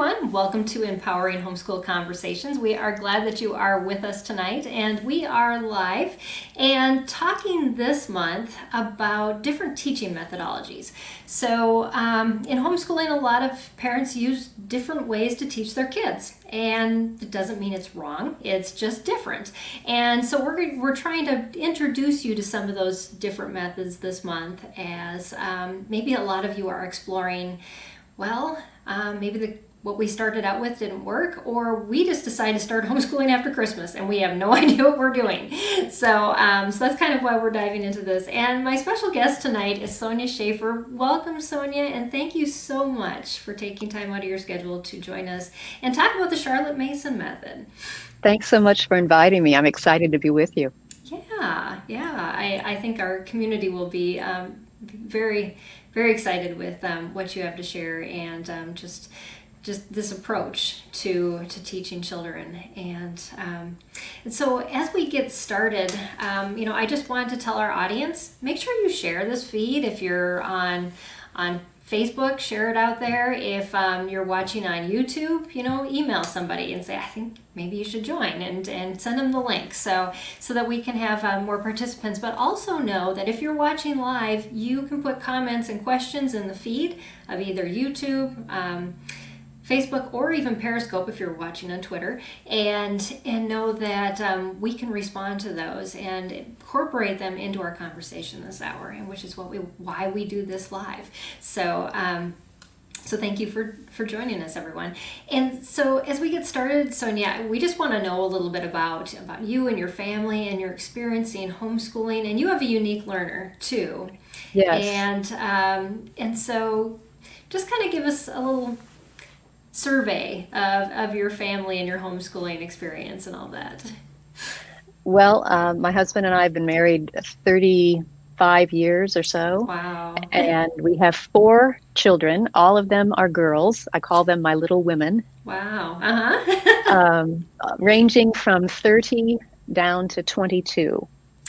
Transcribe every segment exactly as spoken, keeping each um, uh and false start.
everyone. Welcome to Empowering Homeschool Conversations. We are glad that you are with us tonight, and we are live and talking this month about different teaching methodologies. So, um, in homeschooling, a lot of parents use different ways to teach their kids, and it doesn't mean it's wrong. It's just different. And so, we're we're trying to introduce you to some of those different methods this month, as um, maybe a lot of you are exploring. Well, um, maybe the what we started out with didn't work, or we just decided to start homeschooling after Christmas and we have no idea what we're doing. So, um, so that's kind of why we're diving into this. And my special guest tonight is Sonia Schaefer. Welcome, Sonia, and thank you so much for taking time out of your schedule to join us and talk about the Charlotte Mason method. Thanks so much for inviting me. I'm excited to be with you. Yeah, yeah. I, I think our community will be um, very, very excited with um, what you have to share and um, just just this approach to to teaching children. And um, and so as we get started, um, you know, I just wanted to tell our audience, make sure you share this feed. If you're on on Facebook, share it out there. If um, you're watching on YouTube, you know, email somebody and say, I think maybe you should join, and, and send them the link so so that we can have um, more participants. But also know that if you're watching live, you can put comments and questions in the feed of either YouTube, um, Facebook, or even Periscope if you're watching on Twitter, and and know that um, we can respond to those and incorporate them into our conversation this hour, and which is what we why we do this live. So um, so thank you for for joining us, everyone. And so as we get started, Sonia, we just want to know a little bit about about you and your family and your experiencing homeschooling, and you have a unique learner too. Yes. And um, and so just kind of give us a little survey of, of your family and your homeschooling experience and all that. Well, uh, my husband and I have been married thirty-five years or so, Wow. and we have four children. All of them are girls. I call them my little women, Wow. Uh-huh. um, uh, ranging from thirty down to twenty-two.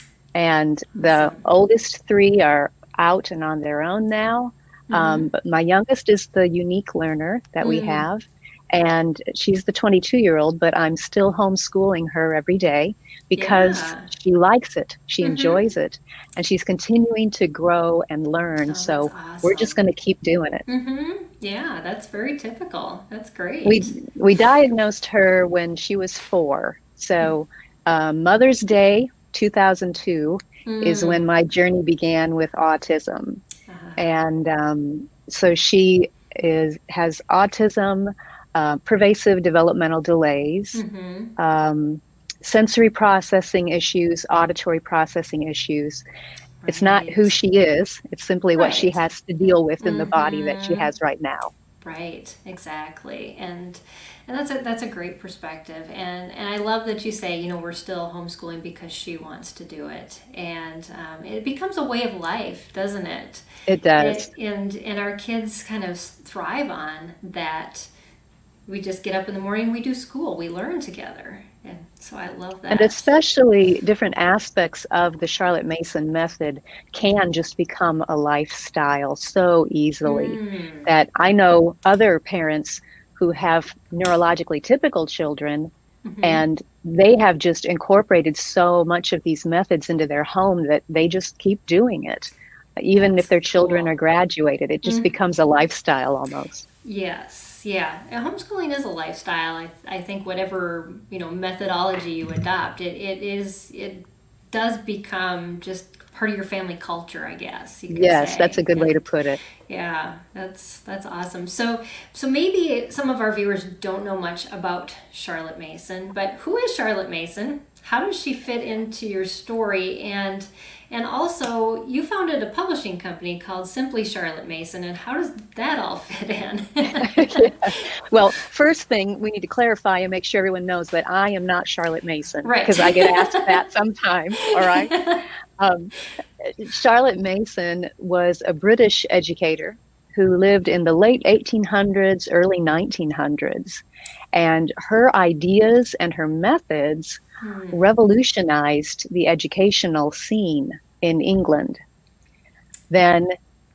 And the Awesome. oldest three are out and on their own now. Mm-hmm. Um, but my youngest is the unique learner that we Mm. have. And she's the twenty-two year old, but I'm still homeschooling her every day because Yeah. she likes it. She Mm-hmm. enjoys it. And she's continuing to grow and learn. Oh, that's So we're just awesome. going to keep doing it. Mm-hmm. Yeah, that's very typical. That's We, great. we diagnosed her when she was four. So uh, Mother's Day two thousand two is when Mm. my journey began with autism. Uh, And um, so she is has autism, uh, pervasive developmental delays, mm-hmm. um, sensory processing issues, auditory processing issues. It's not who Right. she is, it's simply what she Right. has to deal with in the body that she Mm-hmm. has right now. Right, exactly. And and that's a that's a great perspective. And and I love that you say, you know, we're still homeschooling because she wants to do it. And um, it becomes a way of life, doesn't it? It does. It and and our kids kind of thrive on that. We just get up in the morning, we do school, we learn together. And so I love And that. especially different aspects of the Charlotte Mason method can just become a lifestyle so easily Mm. that I know other parents who have neurologically typical children, Mm-hmm. and they have just incorporated so much of these methods into their home that they just keep doing it. Even if That's their children are cool. graduated, it just Mm. becomes a lifestyle almost. Yes, yeah. And homeschooling is a lifestyle. I, I think whatever, you know, methodology you adopt, it, it is it does become just part of your family culture, I guess you could Yes, that's say. a good way to And put it. yeah, that's that's awesome. So so maybe some of our viewers don't know much about Charlotte Mason, but who is Charlotte Mason? How does she fit into your story? And and also, you founded a publishing company called Simply Charlotte Mason, and how does that all fit in? Yeah. Well, first thing we need to clarify and make sure everyone knows that I am not Charlotte Mason Right. because I get asked that sometimes. All right. Um, Charlotte Mason was a British educator who lived in the late eighteen hundreds, early nineteen hundreds. And her ideas and her methods Hmm. revolutionized the educational scene in England. Then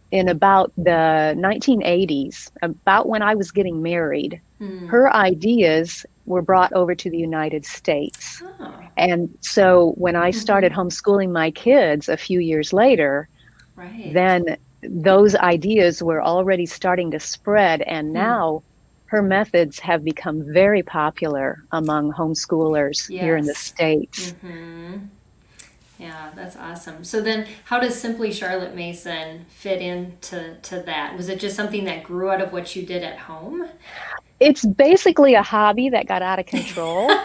in about the nineteen eighties, about when I was getting married, Mm. her ideas were brought over to the United States. Oh. And so when I started Mm-hmm. homeschooling my kids a few years later, Right. then those ideas were already starting to spread. And Hmm. now her methods have become very popular among homeschoolers here in the Yes. States. Mm-hmm. Yeah, that's awesome. So then, how does Simply Charlotte Mason fit into to that? Was it just something that grew out of what you did at home? It's basically a hobby that got out of control.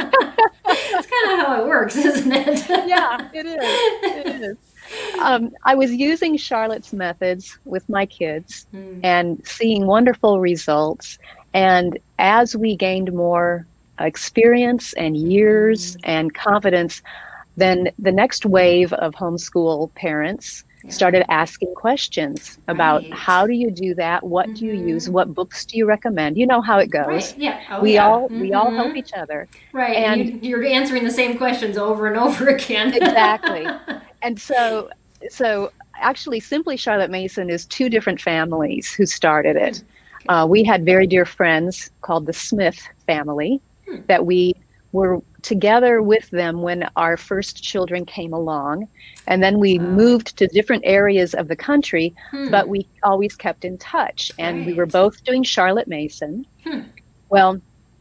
It's kind of how it works, isn't Yeah, it? it is. It is. Um, I was using Charlotte's methods with my kids Hmm. and seeing wonderful results. And as we gained more experience and years Mm-hmm. and confidence, then the next wave of homeschool parents Yeah. started asking questions about Right. how do you do that? What do you use? Mm-hmm. What books do you recommend? You know how it goes. Right. Yeah. Oh, We yeah. all we all help Mm-hmm. each other. Right. And And you you're answering the same questions over and over again. exactly. And so, so actually, Simply Charlotte Mason is two different families who started Hmm. it. Okay. Uh, we had very dear friends called the Smith family Hmm. that we were together with them when our first children came along. And then we Wow. moved to different areas of the country, Hmm. but we always kept in touch. And we were Right. both doing Charlotte Mason. Hmm. Well,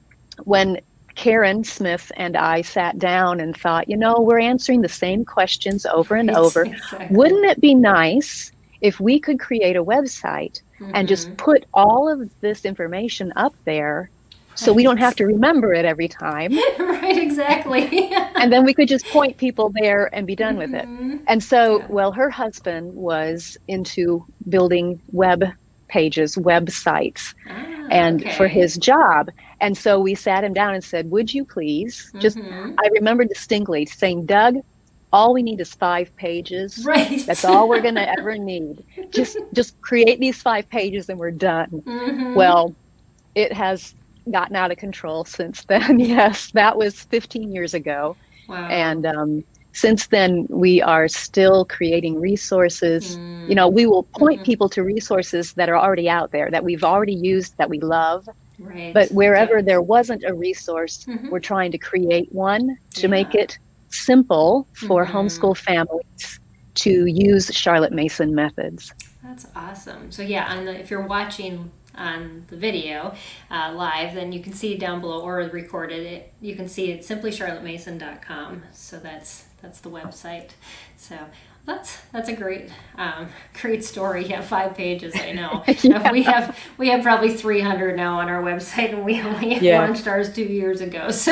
when Karen Smith and I sat down and thought, you know, we're answering the same questions over and Right. over. Exactly. Wouldn't it be nice if we could create a website and just Mm-hmm. put all of this information up there so we don't have Right. to remember it every time? Right. Exactly. And then we could just point people there and be done with it. Mm-hmm. And so, Yeah. well, her husband was into building web pages, websites Ah. and for Okay. his job. And so we sat him down and said, would you please just, Mm-hmm. I remember distinctly saying, Doug, all we need is five pages. That's Right. all we're going to ever need. Just, just create these five pages and we're done. Mm-hmm. Well, it has gotten out of control since then. Yes, that was fifteen years ago. Wow. And um, since then, we are still creating resources. You Mm. know, we will point Mm-hmm. people to resources that are already out there that we've already used, that we love. But Right. wherever Yep. there wasn't a resource, Mm-hmm. we're trying to create one to make Yeah. it simple for Mm-hmm. homeschool families to use Charlotte Mason methods. That's awesome. So yeah, on the, if you're watching on the video uh, live, then you can see down below or recorded it. You can see it simply charlotte mason dot com. So that's that's the website. So that's that's a great um, great story. Yeah, five pages. I know. Uh, Yeah, we have we have probably three hundred now on our website, and we only yeah. launched ours two years ago. So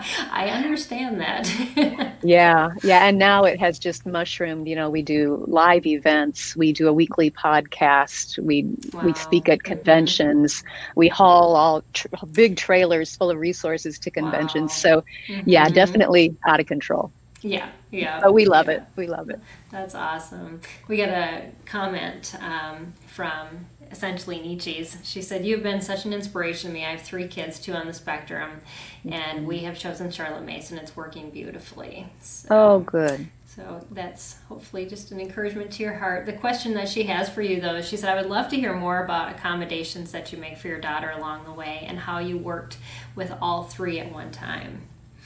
I understand that. Yeah, yeah, and now it has just mushroomed. You know, we do live events, we do a weekly podcast, we we speak Wow. at Mm-hmm. conventions, we haul all tr big trailers full of resources to conventions. Wow. So, yeah, Mm-hmm. definitely out of control. Yeah. Yeah. But we love Yeah. it. We love it. That's awesome. We got a comment um, from essentially Nietzsche's. She said, "You've been such an inspiration to me. I have three kids, two on the spectrum, and we Mhm. have chosen Charlotte Mason. It's working beautifully." Oh, So, good. so that's hopefully just an encouragement to your heart. The question that she has for you, though, is she said, "I would love to hear more about accommodations that you make for your daughter along the way and how you worked with all three at one time."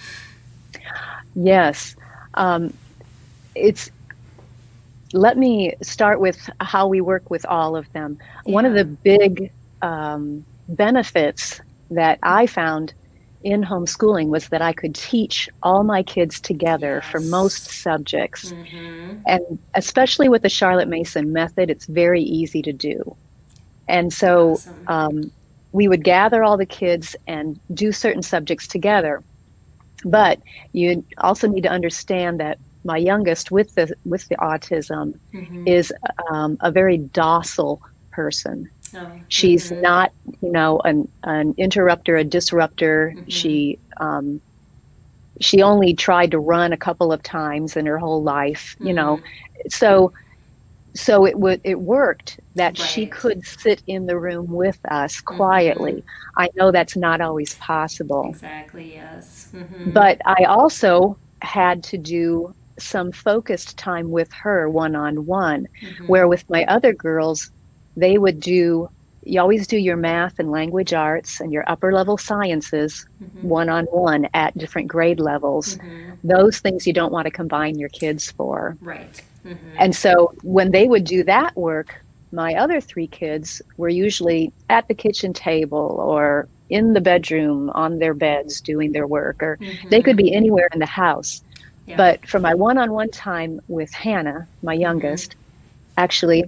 Yes. Um, it's Let me start with how we work with all of them. One of Yeah. the big um, benefits that I found in homeschooling was that I could teach all my kids together for most Yes. subjects. Mm-hmm. And especially with the Charlotte Mason method, it's very easy to do. And so Awesome. um, we would gather all the kids and do certain subjects together. But you also need to understand that my youngest with the with the autism Mm-hmm. is um, a very docile person. Oh. She's Mm-hmm. not, you know, an an interrupter, a disruptor. Mm-hmm. She um, she only tried to run a couple of times in her whole life, you know. Mm-hmm. So so it would it worked that she Right. could sit in the room with us Mm-hmm. quietly. I know that's not always possible, Exactly. Yes. Mm-hmm. but I also had to do some focused time with her one-on-one, Mm-hmm. where with my other girls, they would do, you always do your math and language arts and your upper level sciences Mm-hmm. one-on-one at different grade levels. Mm-hmm. Those things you don't want to combine your kids for. Right. Mm-hmm. And so when they would do that work, my other three kids were usually at the kitchen table or in the bedroom on their beds doing their work, or they could Mm-hmm. be anywhere in the house. Yeah. But for my one-on-one time with Hannah, my Mm-hmm. youngest, actually,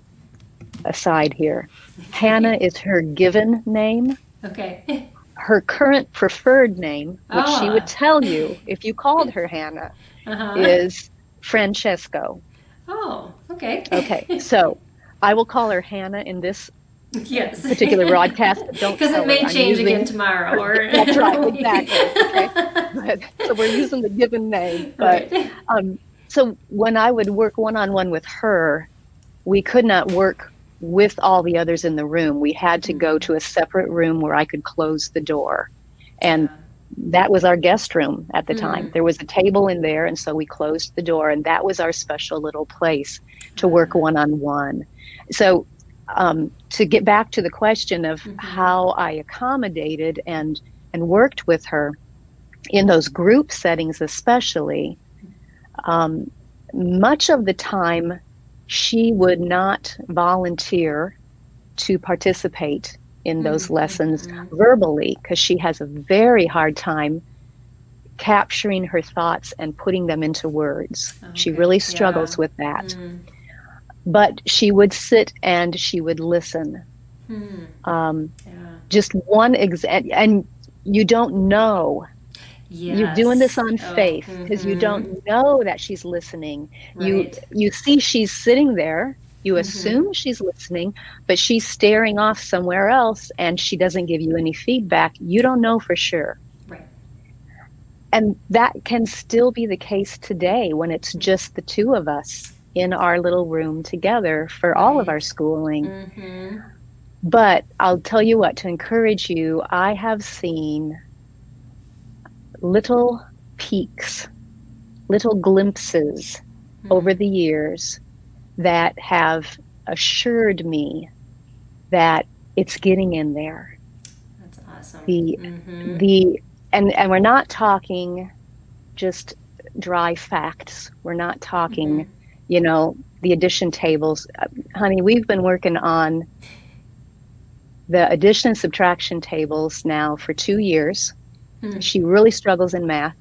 aside here, Hannah Okay. is her given name. Okay. Her current preferred name, which she would Oh. tell you if you called her Hannah, Uh-huh. is Francesco. Oh, okay. Okay, so I will call her Hannah in this Yes. particular broadcast, but don't Because it tell her may I'm change again using tomorrow her. or That's in right, a week. exactly. Okay, but so we're using the given name. But Right. um, so when I would work one on one with her, we could not work with all the others in the room. We had to go Mm. to a separate room where I could close the door, and Yeah. that was our guest room at the time. Mm. There was a table in there, and so we closed the door, and that was our special little place to work Uh, one on one. So, um, to get back to the question of mm-hmm. how I accommodated and and worked with her in those group settings, especially, um, much of the time she would not volunteer to participate in those lessons Mm-hmm. verbally because she has a very hard time capturing her thoughts and putting them into words. She Okay. really Yeah. struggles with that. Mm. But she would sit and she would listen. Hmm. Um, Yeah. just one example, and you don't know. You're doing this Yes. on Oh. faith because you Mm-hmm. don't know that she's listening. You Right. you see she's sitting there. You Mm-hmm. assume she's listening, but she's staring off somewhere else and she doesn't give you any feedback. You don't know for sure. Right. And that can still be the case today when it's just the two of us in our little room together for all of our Right. schooling. Mm-hmm. But I'll tell you what, to encourage you, I have seen little peaks, little glimpses over Hmm. the years that have assured me that it's getting in there. That's awesome. The Mm-hmm. the and and we're not talking just dry facts. We're not Mm-hmm. talking, you know, the addition tables. Uh, honey, we've been working on the addition and subtraction tables now for two years. Hmm. She really struggles in math.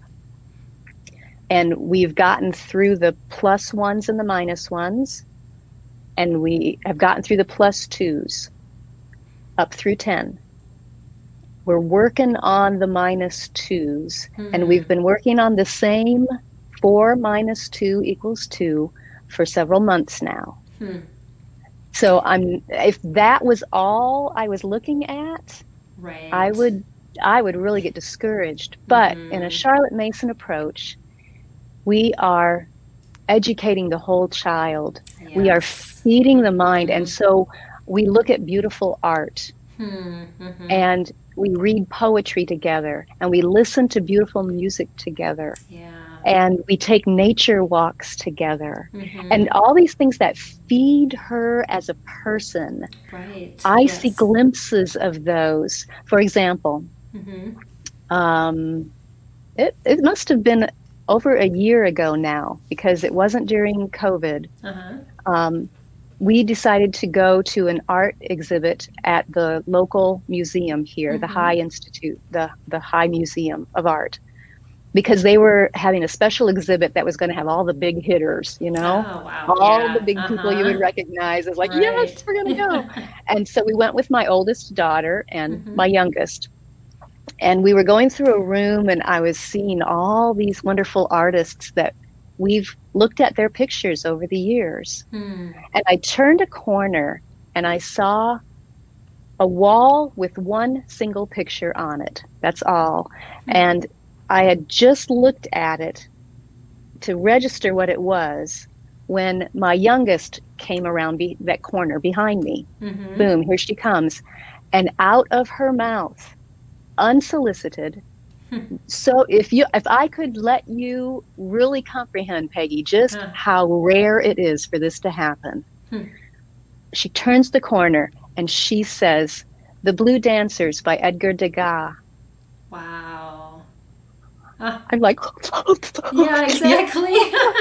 And we've gotten through the plus ones and the minus ones. And we have gotten through the plus twos up through ten. We're working on the minus twos. And Hmm. we've been working on the same four minus two equals two for several months now. Hmm. So I'm if that was all I was looking at, I Right. would I would really get discouraged. But in a Mm-hmm. Charlotte Mason approach, we are educating the whole child. We are Yes. feeding the mind. And Mm-hmm. so we look at beautiful art Hmm. Mm-hmm. and we read poetry together and we listen to beautiful music together Yeah. and we take nature walks together and Mm-hmm. all these things that feed her as a person. Right. I see Yes. glimpses of those. For example, Mm-hmm. um, it, it must have been over a year ago now because it wasn't during COVID. Uh-huh. Um, we decided to go to an art exhibit at the local museum here, the Mm-hmm. High Institute, the, the High Museum of Art, because they were having a special exhibit that was going to have all the big hitters, you know, Oh, wow. all the Yeah. big people you would Uh-huh. recognize. It's like, yes, Right. we're going to go. And so we went with my oldest daughter and Mm-hmm. my youngest. And we were going through a room, and I was seeing all these wonderful artists that we've looked at their pictures over the years. Hmm. And I turned a corner and I saw a wall with one single picture on it. That's all. Hmm. And I had just looked at it to register what it was when my youngest came around be- that corner behind me. Mm-hmm. Boom, here she comes. And out of her mouth, unsolicited, So if you if I could let you really comprehend, Peggy, just Huh. how rare it is for this to happen. Hmm. She turns the corner and she says, "The Blue Dancers" by Edgar Degas. Wow. Huh. I'm like, Yeah, yeah, exactly.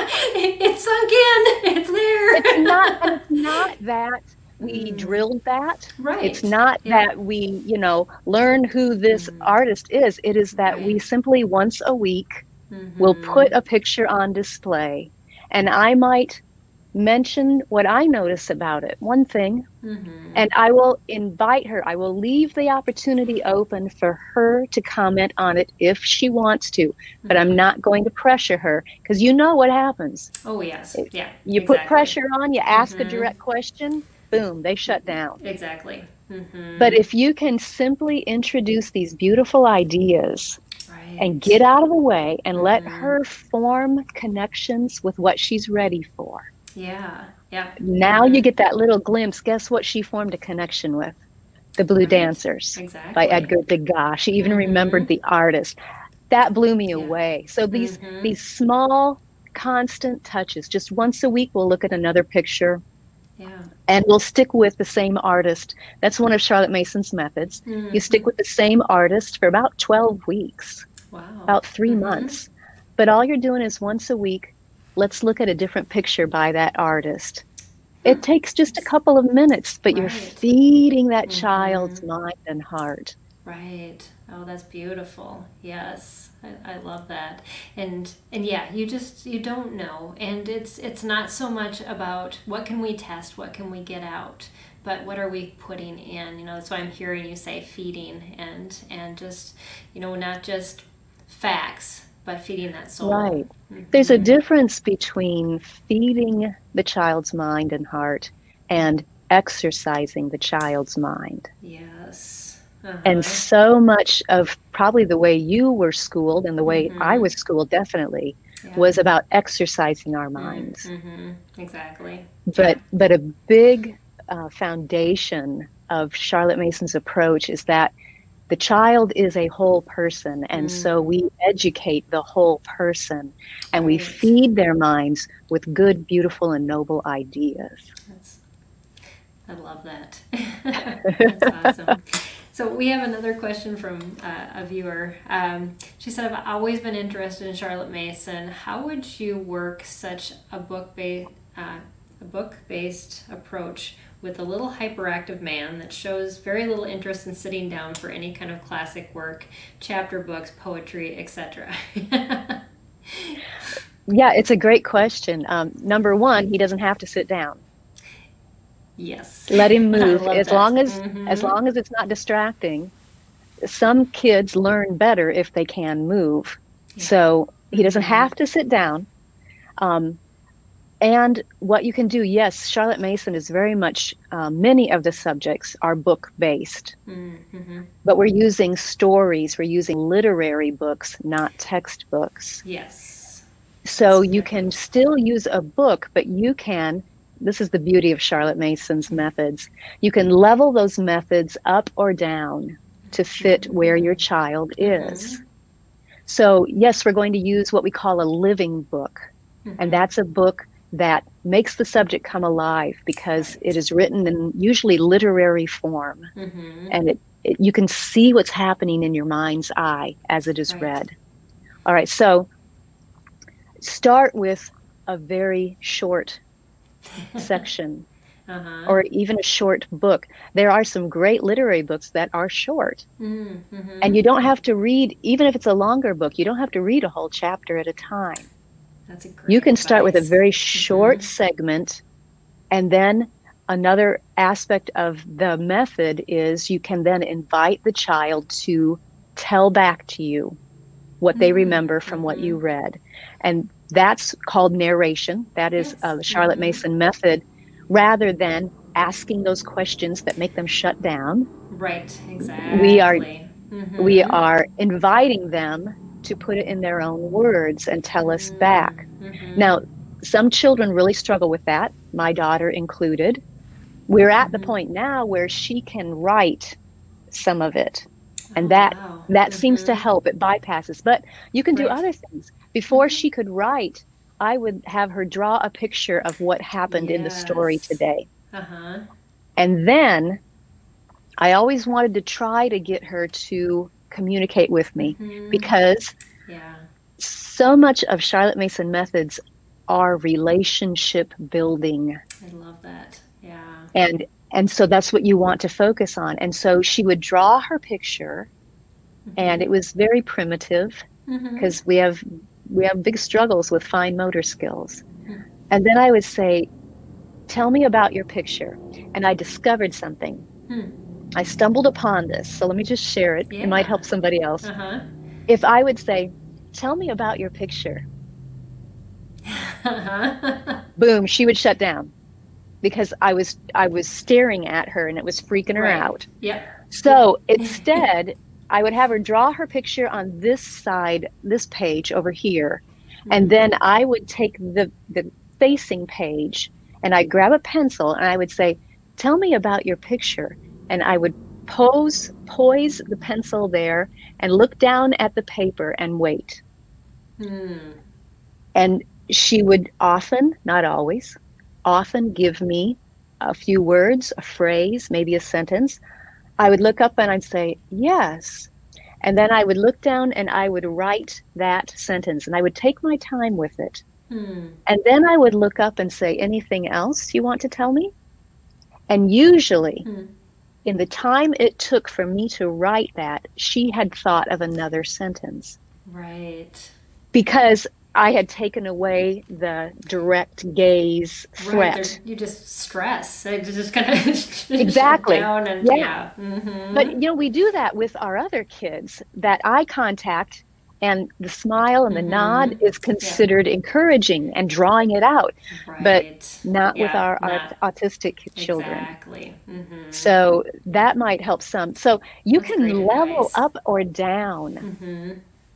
It's sunk in. It's it's not, there. and it's not that we Mm, drilled that. It's right. not Yeah. that we, you know, learn who this Mm, artist is. It is that we right. simply once a week will put Mm-hmm. a picture on display. And I might mention what I notice about it, one thing, Mm-hmm. and I will invite her. I will leave the opportunity open for her to comment on it if she wants to, but I'm Mm-hmm. not going to pressure her because you know what happens. Oh, yes. It- Yeah, You put exactly. pressure on, you ask a Mm-hmm. direct question, boom, they shut down. Exactly. But Mm-hmm. if you can simply introduce these beautiful ideas and Right. get out of the way and let Mm-hmm. her form connections with what she's ready for. Yeah. Yeah. Now Mm-hmm. you get that little glimpse. Guess what she formed a connection with? The Blue Right. Dancers by Exactly. Edgar Degas. She even Mm-hmm. remembered the artist. That blew me Yeah. away. So these Mm-hmm. these small constant touches. Just once a week we'll look at another picture Yeah. and we'll stick with the same artist. That's one of Charlotte Mason's methods. You Mm-hmm. stick with the same artist for about twelve weeks, Wow. about three Mm-hmm. months. But all you're doing is once a week, let's look at a different picture by that artist. Huh. It takes just a Nice. couple of minutes, but you're Right. feeding that Mm-hmm. child's mind and heart. Right. Oh, that's beautiful. Yes. I, I love that. And and yeah, you just you don't know. And it's it's not so much about what can we test, what can we get out, but what are we putting in? You know, that's why I'm hearing you say feeding and and just, you know, not just facts, but feeding that soul. Right. There's a Mm-hmm. difference between feeding the child's mind and heart and exercising the child's mind. Yes. And Uh-huh. so much of probably the way you were schooled and the way I Mm-hmm. was schooled definitely Yeah. was about exercising our Mm, minds. mm-hmm. Exactly. But Yeah. but a big uh, foundation of Charlotte Mason's approach is that the child is a whole person, and so Mm, we educate the whole person and we right. feed their minds with good, beautiful, and noble ideas. That's I love that. That's awesome. So we have another question from uh, a viewer. Um, she said, "I've always been interested in Charlotte Mason. How would you work such a book based uh, a book based approach with a little hyperactive man that shows very little interest in sitting down for any kind of classic work, chapter books, poetry, et cetera" Yeah, it's a great question. Um, number one, he doesn't have to sit down. Yes, Let him I move love as that. long as as Mm-hmm. long as it's not distracting. Some kids learn better if they can move. Yeah. So he doesn't Mm-hmm. have to sit down. Um, And what you can do, yes, Charlotte Mason is very much, uh, many of the subjects are book based, Mm-hmm. but we're using stories, we're using literary books, not textbooks. Yes, So that's a you can difference. still use a book, but you can, this is the beauty of Charlotte Mason's methods, you can level those methods up or down to fit where your child Mm-hmm. is. So, yes, we're going to use what we call a living book. And Mm-hmm. that's a book that makes the subject come alive because it Right. is written in usually literary form. Mm-hmm. And it, it, you can see what's happening in your mind's eye as it is Right. read. All right, so start with a very short section Uh-huh. or even a short book. There are some great literary books that are short. Mm-hmm. And you don't have to read, even if it's a longer book, you don't have to read a whole chapter at a time. That's a You great can start with a advice. very Mm-hmm. short segment, and then another aspect of the method is you can then invite the child to tell back to you what they remember from what Mm-hmm. you read. And that's called narration. That is Yes. uh, the Charlotte Mm-hmm. Mason method, rather than asking those questions that make them shut down. Right. We are Exactly. we Mm-hmm. are inviting them to put it in their own words and tell us back. Mm-hmm. Now, some children really struggle with that, my daughter included. We're at the Mm-hmm. point now where she can write some of it. And Oh, that wow. that seems to Mm-hmm. help. It bypasses. But you can do Right. other things. Before Mm-hmm. she could write, I would have her draw a picture of what happened in the story Yes. today. Uh-huh. And then I always wanted to try to get her to communicate with me Mm-hmm. because Yeah. so much of Charlotte Mason methods are relationship building. I love that. Yeah. And and so that's what you want to focus on. And so she would draw her picture, and Mm-hmm. it was very primitive Mm-hmm. because we have we have big struggles with fine motor skills. And then I would say, "Tell me about your picture." And I discovered something. Hmm. I stumbled upon this. So let me just share it. It might Yeah. help somebody else. Uh-huh. If I would say, "Tell me about your picture," Uh-huh. boom, she would shut down because I was I was staring at her and it was freaking her Right. out. Yep. Yep. So instead, I would have her draw her picture on this side, this page over here, and Mm-hmm. then I would take the the facing page and I'd grab a pencil and I would say, "Tell me about your picture." And I would pose poise the pencil there and look down at the paper and wait. Hmm. And she would often, not always, often give me a few words, a phrase, maybe a sentence. I would look up and I'd say, "Yes." And then I would look down and I would write that sentence and I would take my time with it. Hmm. And then I would look up and say, "Anything else you want to tell me?" And usually, Hmm. in the time it took for me to write that, she had thought of another sentence Right. because I had taken away the direct gaze Right. There, threat. you just stress. It just kind of shut Exactly. down and Yeah. yeah. But Mm-hmm. you know, we do that with our other kids. That eye contact and the smile and the nod Mm-hmm. is Yep. considered encouraging and drawing it out, but Right. not with Yeah. our, our Not autistic children. exactly. Mm-hmm. So that might help some. So you That's can great level advice. up or down Mm-hmm.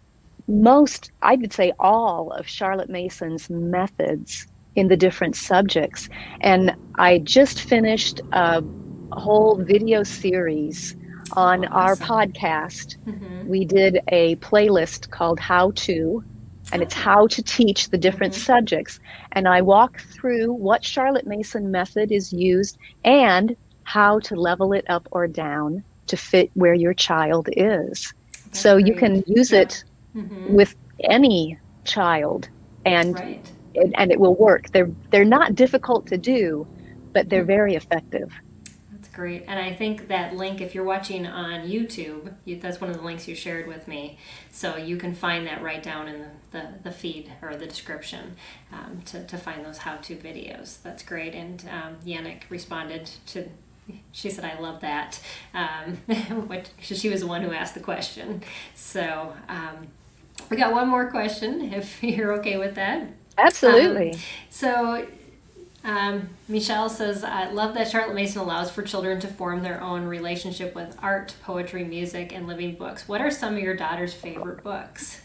most, I would say all of Charlotte Mason's methods in the different subjects. And I just finished a whole video series Oh, on our awesome. podcast. Mm-hmm. We did a playlist called How To, and it's Oh. how to teach the different Mm-hmm. subjects. And I walk through what Charlotte Mason method is used and how to level it up or down to fit where your child is. That's So you great. can use Yep. it Mm-hmm. with any child, and Right. and it will work. They're they're not difficult to do, but they're very effective. That's great. And I think that link, if you're watching on YouTube, you, that's one of the links you shared with me. So you can find that right down in the, the, the feed or the description um, to, to find those how to videos. That's great. And um, Yannick responded to, she said, I love that. Um, which, she was the one who asked the question. So um, we got one more question, if you're okay with that. Um, Absolutely. so um, Michelle says, I love that Charlotte Mason allows for children to form their own relationship with art, poetry, music, and living books. What are some of your daughter's favorite books?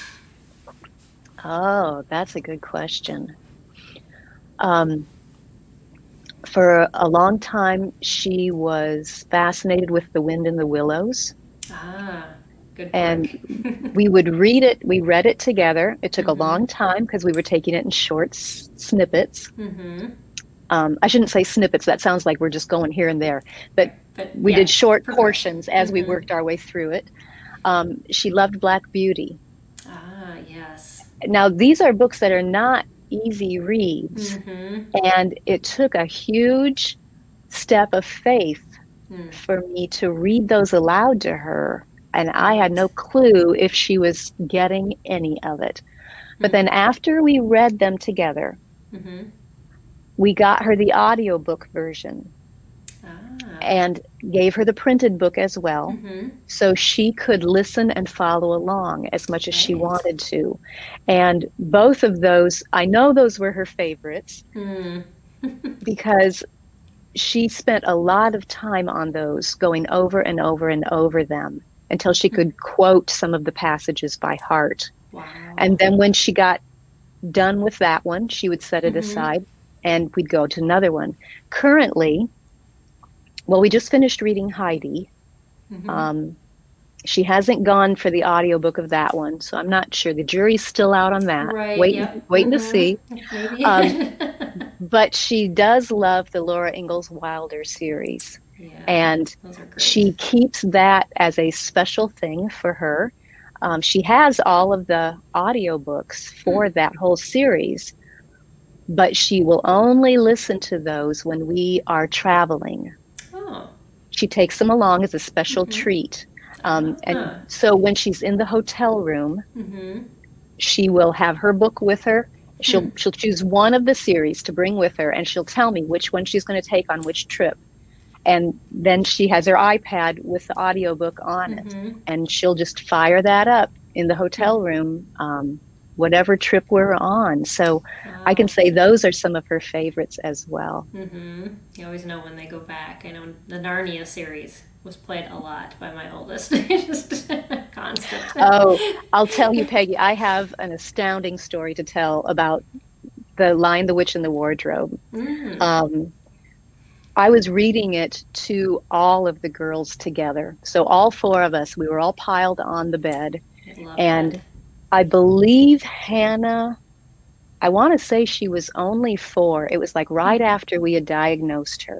Oh, that's a good question. Um, for a long time, she was fascinated with The Wind in the Willows, Ah, good book. and we would read it. We read it together. It took a Mm-hmm. long time because we were taking it in short s- snippets. Mm-hmm. Um, I shouldn't say snippets. That sounds like we're just going here and there, but Right. But we yeah, did short progression. portions as we Mm-hmm. worked our way through it. Um, she loved Black Beauty. Ah, yes. Now, these are books that are not easy reads, Mm-hmm. and it took a huge step of faith Mm. for me to read those aloud to her. And I had Right. no clue if she was getting any of it. But then Mm. after we read them together, Mm-hmm. we got her the audiobook version Ah. and gave her the printed book as well. Mm-hmm. So she could listen and follow along as much as she Right. wanted to. And both of those, I know those were her favorites Mm. because she spent a lot of time on those, going over and over and over them until she could quote some of the passages by heart. And Wow. then when she got done with that one, she would set it Mm-hmm. aside and we'd go to another one. Currently, well, we just finished reading Heidi. Mm-hmm. Um, She hasn't gone for the audiobook of that one, so I'm not sure. The jury's still out on that. Right. Waiting, Yep. waiting to see. Mm-hmm. Maybe. Um, but she does love the Laura Ingalls Wilder series, Yeah. and Those are great. she keeps that as a special thing for her. Um, she has all of the audiobooks Hmm. for that whole series, but she will only listen to those when we are traveling. Oh. She takes them along as a special Mm-hmm. treat. Um, and Ah. so when she's in the hotel room, Mm-hmm. she will have her book with her. Hmm. She'll she'll choose one of the series to bring with her, and she'll tell me which one she's going to take on which trip. And then she has her iPad with the audiobook on it, Mm-hmm. and she'll just fire that up in the Hmm. hotel room, um, whatever trip we're on. So I can Wow. say those are some of her favorites as well. Mm-hmm. You always know when they go back. I know the Narnia series was played a lot by my oldest. Just constant. Oh, I'll tell you, Peggy, I have an astounding story to tell about The Lion, the Witch, and the Wardrobe. Mm. Um, I was reading it to all of the girls together. So all four of us, we were all piled on the bed. I love that. And I believe Hannah, I want to say she was only four. It was like right Hmm. after we had diagnosed her.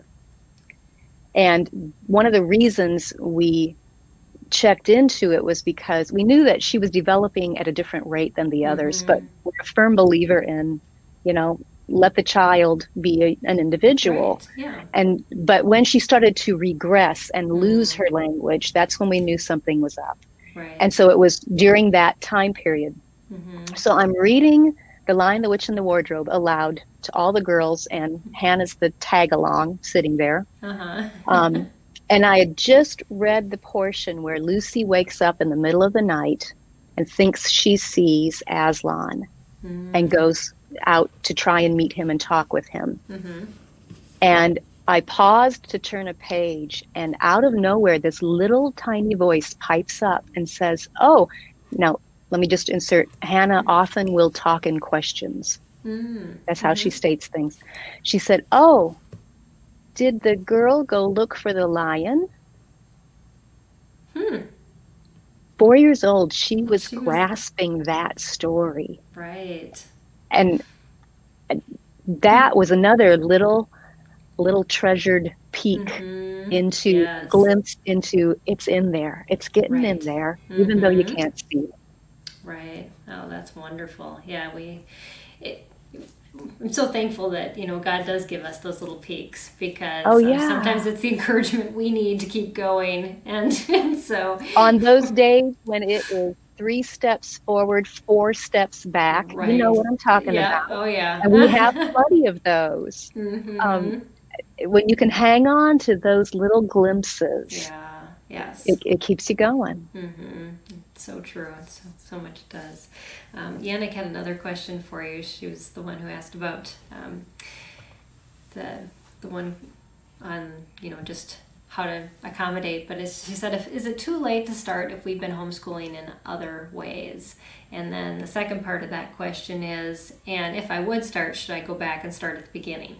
And one of the reasons we checked into it was because we knew that she was developing at a different rate than the others, but Mm-hmm. we're a firm believer in, you know, let the child be a, an individual. Right. Yeah. And but when she started to regress and lose Mm. her language, that's when we knew something was up. Right. And so it was during that time period. Mm-hmm. So I'm reading The Lion, the Witch, and the Wardrobe aloud to all the girls, and Hannah's the tag along sitting there. Uh-huh. Um, and I had just read the portion where Lucy wakes up in the middle of the night and thinks she sees Aslan and Mm. goes out to try and meet him and talk with him. Mm-hmm. And I paused to turn a page, and out of nowhere, this little tiny voice pipes up and says, "Oh, now let me just insert Hannah often will talk in questions." Mm. That's how she Mm-hmm. states things. She said, "Oh, did the girl go look for the lion?" Hmm. Four years old, she was She was grasping that story. right. And Hmm. that was another little, little treasured peek Mm-hmm. into, Yes. glimpse into, it's in there. It's getting in Right. there, even though you Mm-hmm. can't see it. Right. Oh, that's wonderful. Yeah, we. It, I'm so thankful that you know God does give us those little peaks Oh, because um, sometimes yeah. it's the encouragement we need to keep going, and, and so On those days when it is three steps forward, four steps back, you know right. what I'm talking Yeah. about. Oh And we have yeah. plenty of those. Um, Mm-hmm. when you can hang on to those little glimpses, Yeah. Yes. it, it keeps you going. Mm-hmm. So true. So, so much does. Um, Yannick had another question for you. She was the one who asked about um, the the one on you know just how to accommodate. But is, she said, if, is it too late to start if we've been homeschooling in other ways? And then the second part of that question is, and if I would start, should I go back and start at the beginning?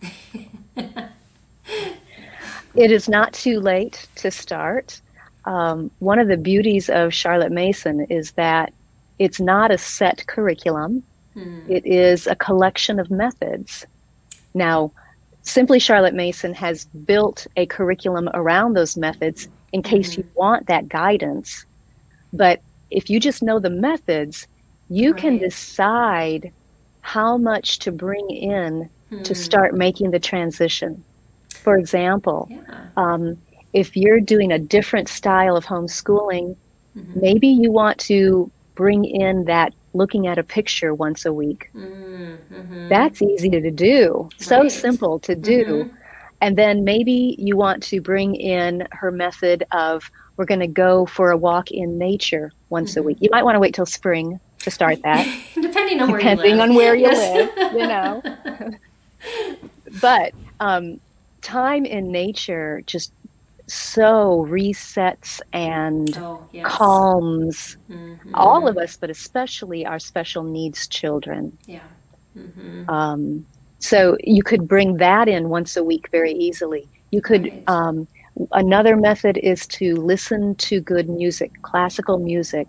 It is not too late to start. Um, one of the beauties of Charlotte Mason is that it's not a set curriculum. Hmm. It is a collection of methods. Now, Simply Charlotte Mason has built a curriculum around those methods in case Mm-hmm. you want that guidance. But if you just know the methods, you can Right. decide how much to bring in to Hmm. start making the transition. For example, Yeah. um, if you're doing a different style of homeschooling, Mm-hmm. maybe you want to bring in that looking at a picture once a week. Mm-hmm. That's easy to do, so Right. simple to Mm-hmm. do. And then maybe you want to bring in her method of we're going to go for a walk in nature once a Mm-hmm. week. You might want to wait till spring to start that, Depending on where you depending live. on where you Yes. live, you know. But um, time in nature just so resets and Oh, yes. calms all Mm-hmm. of us, but especially our special needs children. Yeah. Mm-hmm. Um, so you could bring that in once a week very easily. You could Right. um, Another method is to listen to good music, classical music.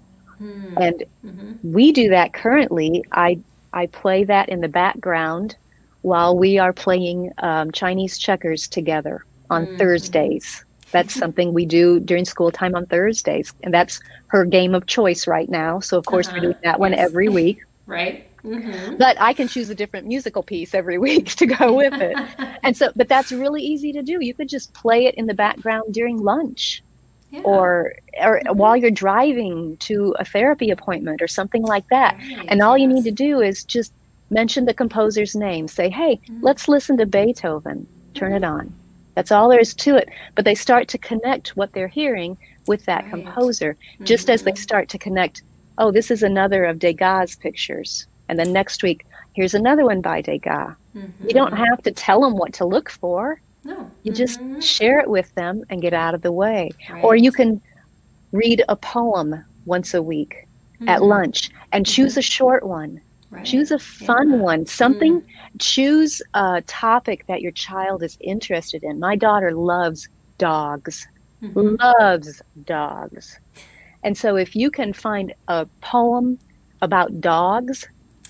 Mm. And Mm-hmm. we do that currently. I I play that in the background while we are playing um, Chinese checkers together on Mm-hmm. Thursdays. That's something we do during school time on Thursdays, and that's her game of choice right now. So of course we're Uh-huh. doing that one Yes. every week. Right. Mm-hmm. But I can choose a different musical piece every week to go with it. And so, but that's really easy to do. You could just play it in the background during lunch Yeah. or or Mm-hmm. while you're driving to a therapy appointment or something like that. And Right. all you need Yes. to do is just mention the composer's name. Say, "Hey, Mm. let's listen to Beethoven." Turn it Mm-hmm. on. That's all there is to it. But they start to connect what they're hearing with that Right. composer, just as they Mm-hmm. start to connect, oh, this is another of Degas' pictures. And then next week, here's another one by Degas. You don't Mm-hmm. have to tell them what to look for. No. You just Mm-hmm. share it with them and get out of the way. Or you Right. can read a poem once a week at Mm. lunch and choose Mm-hmm. a short one. Choose Right. a fun Yeah. one, Mm. something, choose a topic that your child is interested in. My daughter loves dogs, Mm-hmm. loves dogs. And so if you can find a poem about dogs,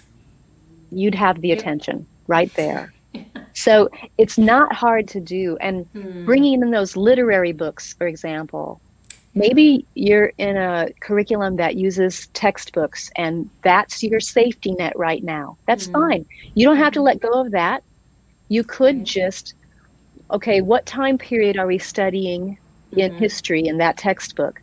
you'd have the Yep. attention right there. So it's not hard to do. And Mm. bringing in those literary books, for example, Yeah. maybe you're in a curriculum that uses textbooks and that's your safety net right now. That's Mm. fine. You don't have to Mm-hmm. let go of that. You could Right. just, okay, what time period are we studying in Mm-hmm. history in that textbook?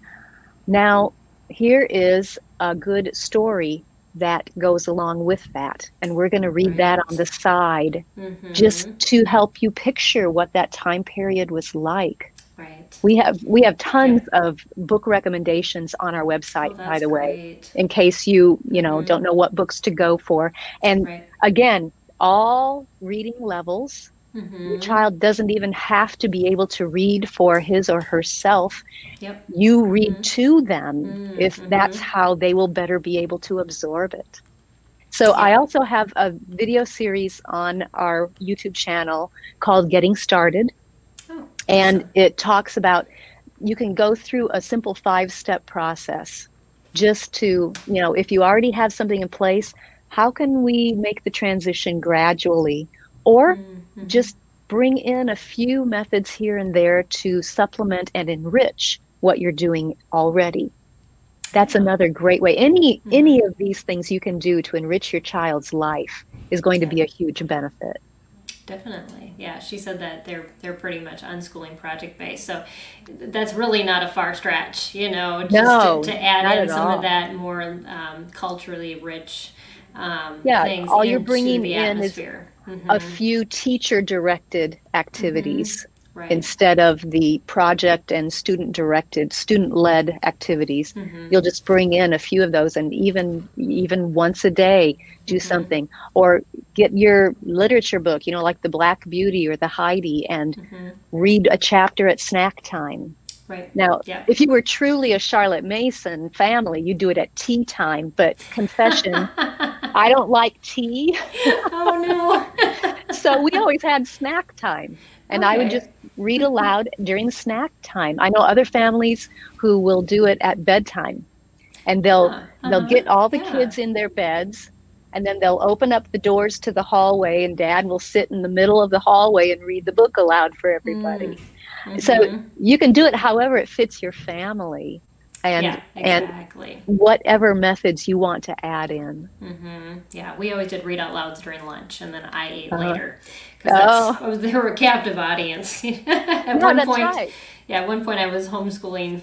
Now, here is a good story that goes along with that. And we're going to read that on Right. the side just Mm-hmm. to help you picture what that time period was like. Right. We have we have tons Yeah. of book recommendations on our Oh, website, by that's the way, great. in case you, you know, Mm-hmm. don't know what books to go for. And Right. again, all reading levels. Your Mm-hmm. child doesn't even have to be able to read for his or herself. Yep. You read Mm-hmm. to them if that's Mm-hmm. how they will better be able to absorb it. So I Yep. also have a video series on our YouTube channel called Getting Started, Oh, and awesome. it talks about you can go through a simple five step process just to, you know, if you already have something in place, how can we make the transition gradually? Or Mm-hmm. just bring in a few methods here and there to supplement and enrich what you're doing already. That's Yeah. another great way. Any Mm-hmm. any of these things you can do to enrich your child's life is going to Yep. be a huge benefit. Definitely. Yeah, she said that they're they're pretty much unschooling project based. So that's really not a far stretch, you know, just to, No, to add not in at some of all. that more um, culturally rich um, Yeah, things all you're into bringing the in is atmosphere. a Mm-hmm. few teacher directed Mm-hmm. activities Right. instead of the project and student directed, student led activities. Mm-hmm. You'll just bring in a few of those and even even once a day do Mm-hmm. something or get your literature book, you know, like the Black Beauty or the Heidi and Mm-hmm. read a chapter at snack time. Right. Now, Yep. if you were truly a Charlotte Mason family, you do it at tea time, but confession, I don't like tea. Oh no. So we always had snack time. And I would just Okay. read aloud during snack time. I know other families who will do it at bedtime and they'll Yeah. they'll Uh-huh. get all the Yeah. kids in their beds and then they'll open up the doors to the hallway and dad will sit in the middle of the hallway and read the book aloud for Mm. everybody. So Mm-hmm. you can do it however it fits your family and Yeah, and exactly. whatever methods you want to add in. Mm-hmm. Yeah, we always did read out louds during lunch, and then I ate Uh-huh. later because that's Oh, I was, they were a captive audience. At yeah, one that's point, right. yeah, at one point I was homeschooling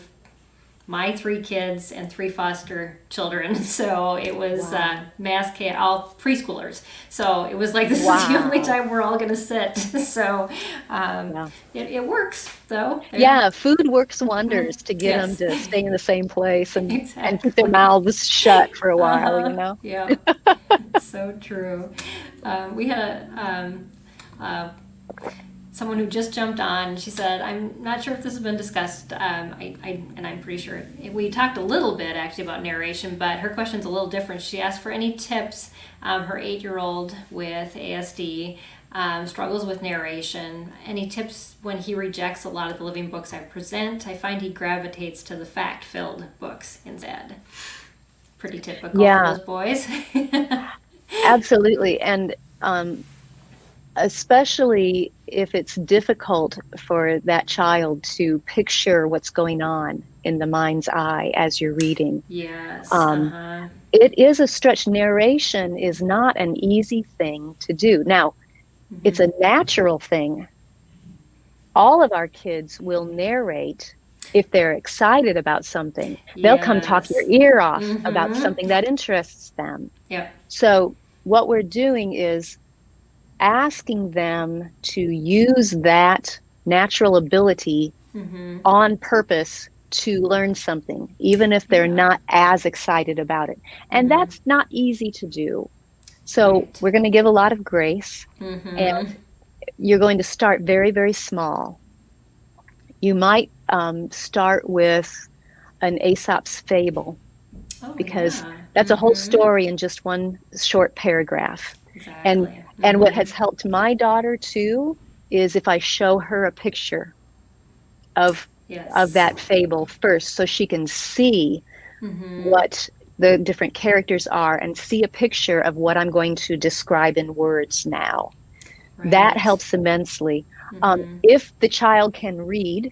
my three kids and three foster children, so it was uh, Wow. mass chaos, all preschoolers. So it was like this is the only Wow. time we're all going to sit. So um, Yeah. it, it works though. They're, Yeah, food works wonders to get them yes, to stay in the same place and and keep their exactly. mouths shut for a Uh while, you huh. know? Yeah. So true. Um, we had a um, uh, someone who just jumped on. She said, "I'm not sure if this has been discussed. Um, I, I, and I'm pretty sure we talked a little bit actually about narration, but her question's a little different. She asked for any tips. Um, her eight-year-old with A S D." um, struggles with narration. Any tips when he rejects a lot of the living books I present? I find he gravitates to the fact-filled books instead. Pretty typical for Yeah, those boys. absolutely. And um, especially if it's difficult for that child to picture what's going on in the mind's eye as you're reading. Yes. Uh Um, huh. it is a stretch. Narration is not an easy thing to do. Now, it's Mm-hmm. a natural thing. All of our kids will narrate if they're excited about something. They'll come talk your Yes. ear off about Mm-hmm. something that interests them. Yep. So, what we're doing is asking them to use that natural ability Mm-hmm. on purpose to learn something, even if they're Yeah. not as excited about it. And Mm-hmm. that's not easy to do. So Right. we're going to give a lot of grace, and Mm-hmm. you're going to start very, very small. You might um, start with an Aesop's fable, Oh because yeah. that's a whole Mm-hmm. story in just one short paragraph. And Exactly. and what Mm-hmm. has helped my daughter too is if I show her a picture of of Yes. that fable first, so she can see Mm-hmm. what the different characters are and see a picture of what I'm going to describe in words now. That Right. helps immensely. Um, Mm-hmm. if the child can read,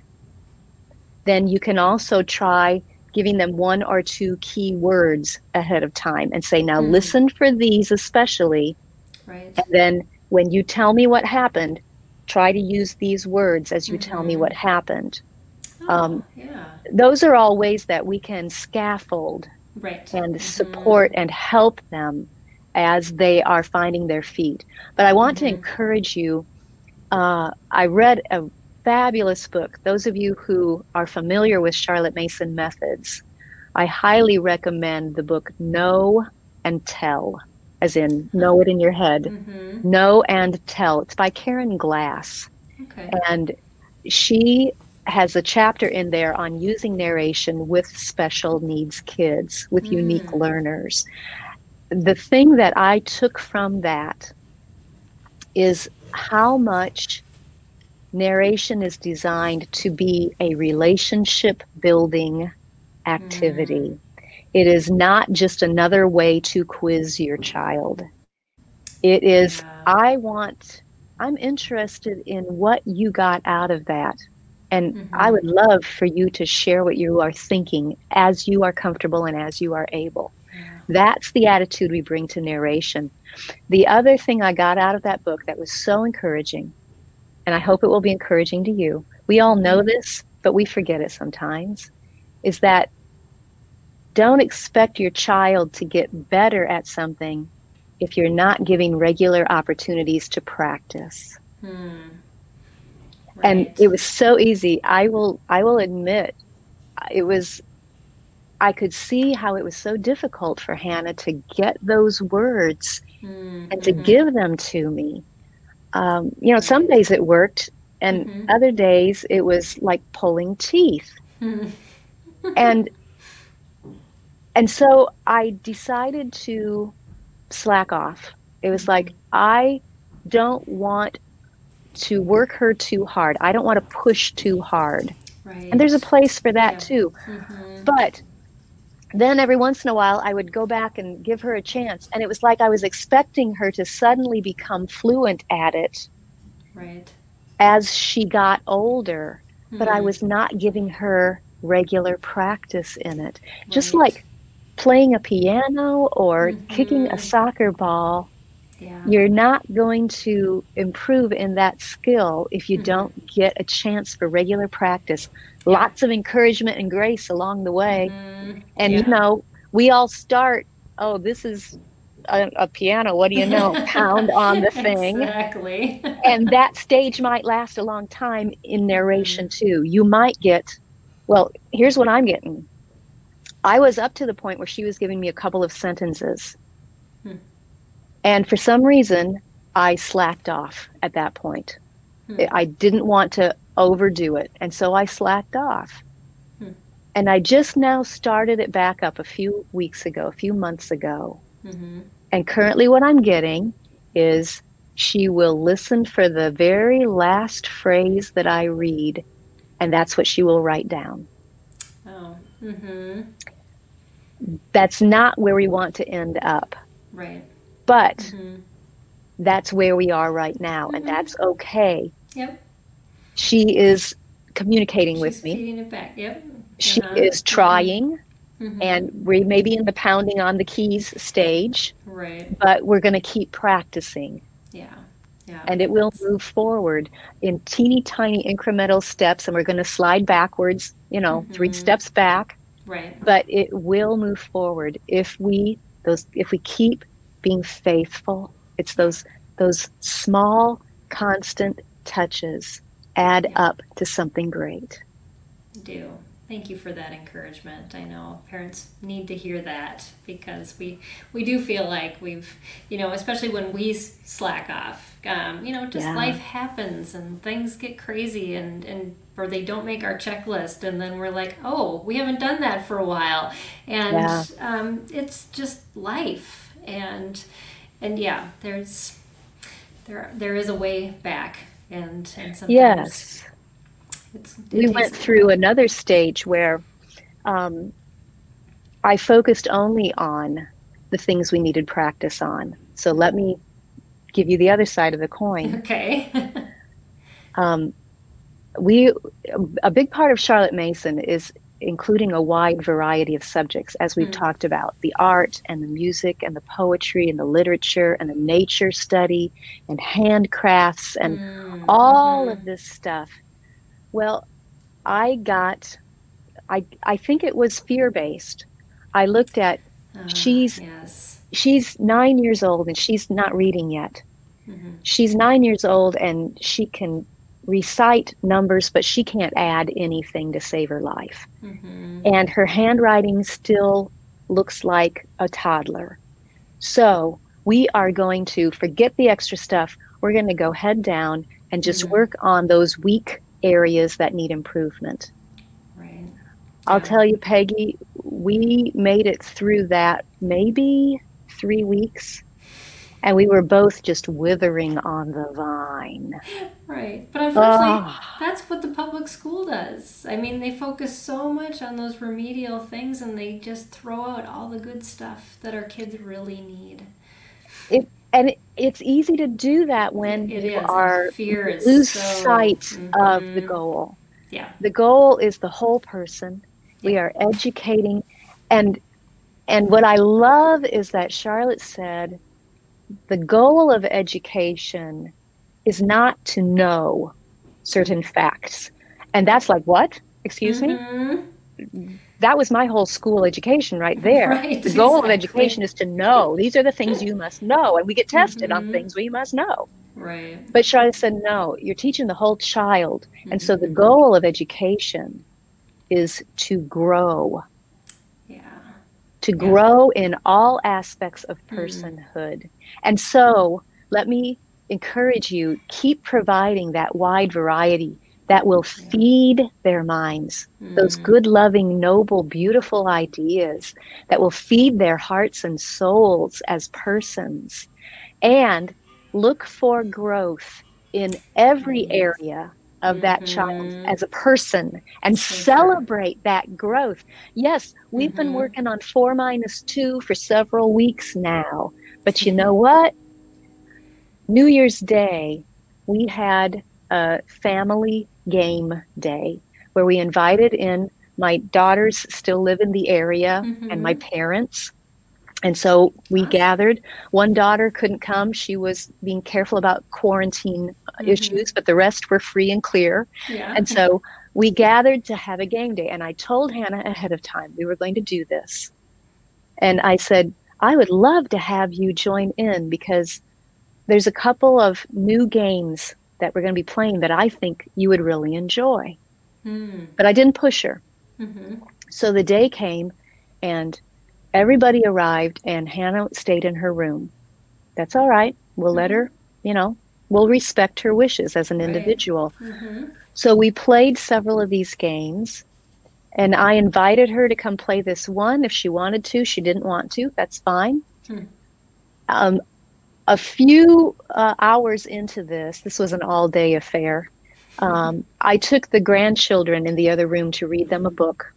then you can also try giving them one or two key words ahead of time and say, now Hmm. listen for these especially. Right. And then when you tell me what happened, try to use these words as you tell me Mm-hmm. what happened. Oh Um, yeah. those are all ways that we can scaffold Right. and Mm-hmm. support and help them as they are finding their feet. But I want to Mm-hmm. encourage you. Uh, I read a fabulous book. Those of you who are familiar with Charlotte Mason methods, I highly recommend the book Know and Tell, as in know it in your head. Mm-hmm. Know and Tell. It's by Karen Glass. Okay. And she has a chapter in there on using narration with special needs kids, with unique Mm. learners. The thing that I took from that is how much narration is designed to be a relationship building Mm. activity. It is not just another way to quiz your child. It is, Yeah. I want, I'm interested in what you got out of that. And I Mm-hmm. would love for you to share what you are thinking as you are comfortable and as you are able. Yeah. That's the attitude we bring to narration. The other thing I got out of that book that was so encouraging, and I hope it will be encouraging to you, we all Mm-hmm. know this, but we forget it sometimes, is that don't expect your child to get better at something if you're not giving regular opportunities to practice. Hmm. And Right. it was so easy. I will I will admit it was I could see how it was so difficult for Hannah to get those words and to Mm-hmm. give them to me. Um, you know, some Right. days it worked, and Mm-hmm. other days it was like pulling teeth. Hmm. And and so I decided to slack off. It was Mm-hmm. like, I don't want to work her too hard. I don't want to push too hard. And there's a Right. place for that Yeah. too. Mm-hmm. But then every once in a while, I would go back and give her a chance. And it was like I was expecting her to suddenly become fluent at it Right. as she got older. But I Hmm. was not giving her regular practice in it. Just Right. like playing a piano or kicking a Mm-hmm. soccer ball, Yeah. you're not going to improve in that skill if you Mm-hmm. don't get a chance for regular practice. Yeah. Lots of encouragement and grace along the way. Mm-hmm. And, you Yeah. know, we all start, oh, this is a, a piano. What do you know? Pound on the thing. Exactly. And that stage might last a long time in Mm-hmm. narration, too. You might get, well, here's what I'm getting. I was up to the point where she was giving me a couple of sentences. Hmm. And for some reason, I slacked off at that point. Hmm. I didn't want to overdo it. And so I slacked off. Hmm. And I just now started it back up a few weeks ago, a few months ago. Mm-hmm. And currently, what I'm getting is She will listen for the very last phrase that I read, and that's what she will write down. Oh. Mm-hmm. That's not where we want to end up, Right. but Mm-hmm. that's where we are right now, and Mm-hmm. that's okay. Yep. She is communicating She's with me. feeding it back. Yep. She Uh-huh. is Mm-hmm. trying, Mm-hmm. and we may be in the pounding on the keys stage, Right. but we're going to keep practicing, Yeah. Yeah. and it will move forward in teeny tiny incremental steps, and we're going to slide backwards, you know, three Mm-hmm. steps back, Right. but it will move forward if we those if we keep being faithful. It's Yeah. those those small constant touches add Yeah. up to something great. Do. Thank you for that encouragement. I know parents need to hear that because we we do feel like we've, you know, especially when we slack off. Um, you know, just Yeah. life happens and things get crazy and and or they don't make our checklist and then we're like, oh, we haven't done that for a while, and Yeah. um, it's just life and and yeah, there's there there is a way back and and sometimes Yes. it's it We takes went a little through while. another stage where um, I focused only on the things we needed practice on. So let me give you the other side of the coin. Okay. Um, we a big part of Charlotte Mason is including a wide variety of subjects, as we've Hmm. talked about, the art and the music and the poetry and the literature and the nature study and handcrafts and Mm, all mm-hmm. of this stuff. Well, I got I I think it was fear-based. I looked at Uh, she's yes. she's nine years old and she's not reading yet. Mm-hmm. She's nine years old and she can recite numbers, but she can't add anything to save her life. Mm-hmm. And her handwriting still looks like a toddler. So we are going to forget the extra stuff. We're going to go head down and just Mm-hmm. work on those weak areas that need improvement. Right. I'll Yeah. tell you, Peggy, we made it through that maybe three weeks, and we were both just withering on the vine. Right. But unfortunately, Oh, that's what the public school does. I mean, they focus so much on those remedial things and they just throw out all the good stuff that our kids really need. it and it, it's easy to do that It, when it you is. And are when fear you is lose so. sight of the Mm-hmm. goal. Yeah. The goal is the whole person. We Yeah. are educating, and and what I love is that Charlotte said the goal of education is not to know certain facts. And that's like, what? Excuse me? Mm-hmm. That was my whole school education right there. Right. The goal of education Exactly. is to know. These are the things you must know. And we get tested on Mm-hmm. things we must know. Right. But Charlotte said, no, you're teaching the whole child. And so the Mm-hmm. goal of education is to grow, Yeah. to Yeah. grow in all aspects of Mm. personhood. And so let me encourage you, keep providing that wide variety that will Yeah. feed their minds, those Mm. good, loving, noble, beautiful ideas that will feed their hearts and souls as persons. And look for growth in every Right. area of that child Mm-hmm. as a person and So true. celebrate that growth. Yes, we've been Mm-hmm. working on four minus two for several weeks now, but you know what? New Year's Day, we had a family game day where we invited in my daughters still live in the area and my Mm-hmm. parents. And so we Awesome. gathered. One daughter couldn't come. She was being careful about quarantine Mm-hmm. issues, but the rest were free and clear. Yeah. And so we gathered to have a game day. And I told Hannah ahead of time we were going to do this. And I said, I would love to have you join in because there's a couple of new games that we're going to be playing that I think you would really enjoy. Mm. But I didn't push her. Mm-hmm. So the day came and everybody arrived, and Hannah stayed in her room. That's all right. We'll let Mm-hmm. her, you know, we'll respect her wishes as an Right. individual. Mm-hmm. So we played several of these games, and I invited her to come play this one if she wanted to. She didn't want to. That's fine. Hmm. Um, A few uh, hours into this, this was an all-day affair. Um, I took the grandchildren in the other room to read them a book.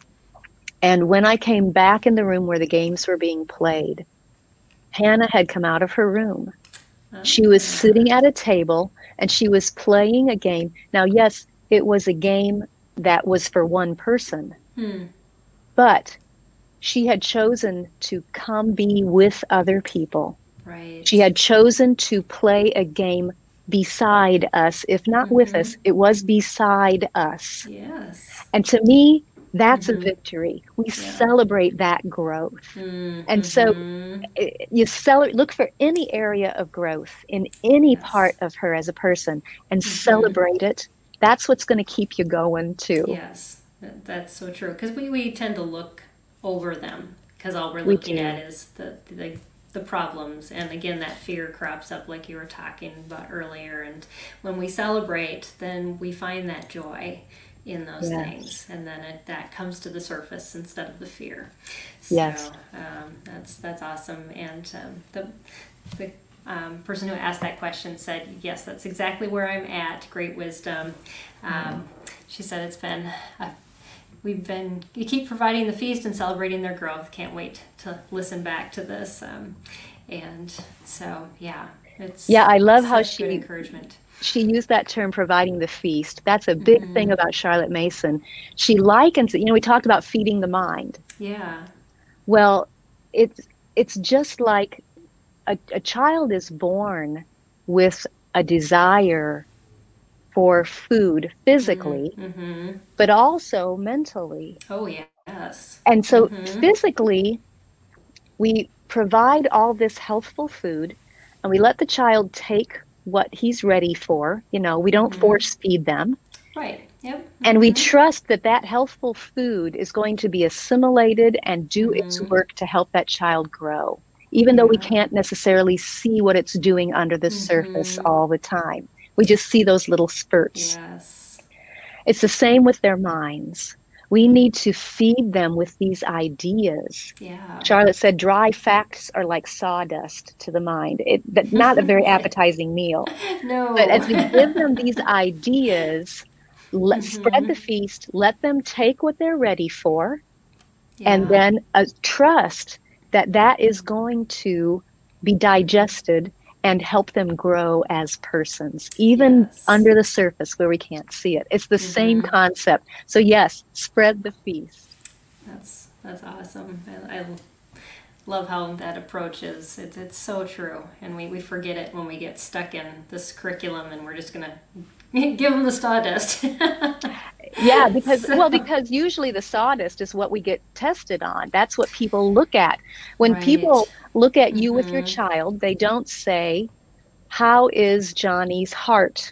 And when I came back in the room where the games were being played, Hannah had come out of her room. She was Ah. sitting at a table and she was playing a game. Now, yes, it was a game that was for one person, Hmm. but she had chosen to come be with other people. She Right. had chosen to play a game beside us. If not with Mm-hmm. us, it was beside us. Yes. And to me, that's a Mm-hmm. victory. We Yeah. celebrate that growth. And so Mm-hmm. eh, you celebrate, look for any area of growth in any part Yes. of her as a person and Mm-hmm. celebrate it. That's what's going to keep you going too. Yes. That, that's so true. Because we, we tend to look over them because all we're We looking at do. is the, the the problems, and again that fear crops up like you were talking about earlier. And when we celebrate, then we find that joy in those Yes. things, and then it, that comes to the surface instead of the fear. So Yes. um, that's that's awesome. And um, the the um, person who asked that question said, yes, that's exactly where I'm at. Great wisdom. Yeah. Um, she said it's been a we've been you keep providing the feast and celebrating their growth. Can't wait to listen back to this. Um, and so yeah, Yeah, it's I love how such good she encouragement. she used that term providing the feast. That's a big thing Mm-hmm. about Charlotte Mason. She likens it, you know, we talked about feeding the mind. Yeah. Well, it's it's just like a, a child is born with a desire for food physically, Mm-hmm. but also mentally. Oh yes. And so Mm-hmm. physically, we provide all this healthful food and we let the child take what he's ready for. You know, we don't Mm-hmm. force feed them. Right. Yep. And we Mm-hmm. trust that that healthful food is going to be assimilated and do its Mm-hmm. work to help that child grow, even though we Yeah. can't necessarily see what it's doing under the surface Mm-hmm. all the time. We just see those little spurts. Yes. It's the same with their minds. We need to feed them with these ideas. Yeah. Charlotte said dry facts are like sawdust to the mind. It, that, not a very Right. appetizing meal. But No. as we give them these ideas, let, spread Mm-hmm. the feast, let them take what they're ready for, and Yeah. then uh, trust that that is going to be digested and help them grow as persons, even Yes. under the surface where we can't see it. It's the same Mm-hmm. concept. So, yes, spread the feast. That's that's awesome. I, I love how that approach is. It's it's so true, and we, we forget it when we get stuck in this curriculum, and we're just gonna give them the sawdust. Yeah, because, well, So because usually the sawdust is what we get tested on. That's what people look at. When right. people look at you with your Mm-hmm. child, they don't say, how is Johnny's heart?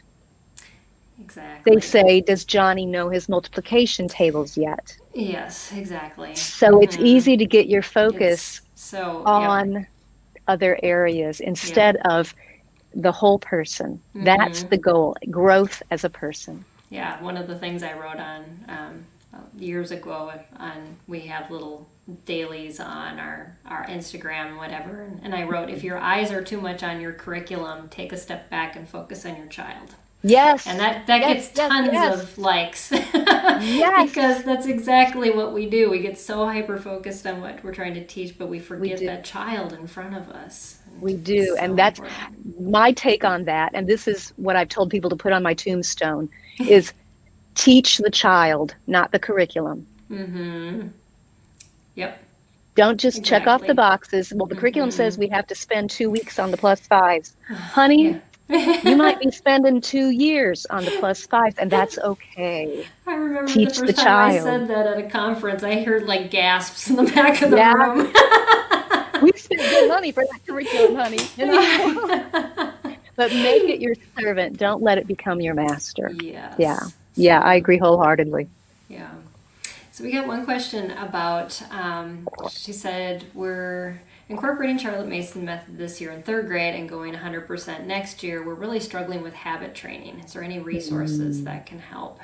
They Exactly. say, does Johnny know his multiplication tables yet? Yes. Exactly. So it's Mm-hmm. easy to get your focus It's so yep. on other areas Yep. instead of the whole person. That's Mm-hmm. the goal, growth as a person. Yeah, one of the things I wrote on um, years ago on we have little dailies on our our Instagram and whatever, and, and I wrote, if your eyes are too much on your curriculum, take a step back and focus on your child. And Yes, that that yes, gets yes, tons yes, of likes yes, because that's exactly what we do. We get so hyper focused on what we're trying to teach, but we we forget do. that child in front of us. And We it's do. And so that's important. my take on that. And this is what I've told people to put on my tombstone is teach the child, not the curriculum. Mm-hmm. Yep. Don't just check off the Exactly. boxes. Well, the curriculum Mm-hmm. says we have to spend two weeks on the plus fives. Honey, Yeah. you might be spending two years on the plus fives, and that's okay. I remember the Teach the first time I child. said that at a conference, I heard like gasps in the back of the Yeah, room. we spent good money for that curriculum, honey, you know. But make it your servant. Don't let it become your master. Yeah. Yes. Yeah, I So, agree wholeheartedly. yeah. So we got one question about, um, she said, we're incorporating Charlotte Mason method this year in third grade and going one hundred percent next year. We're really struggling with habit training. Is there any resources Mm. that can help?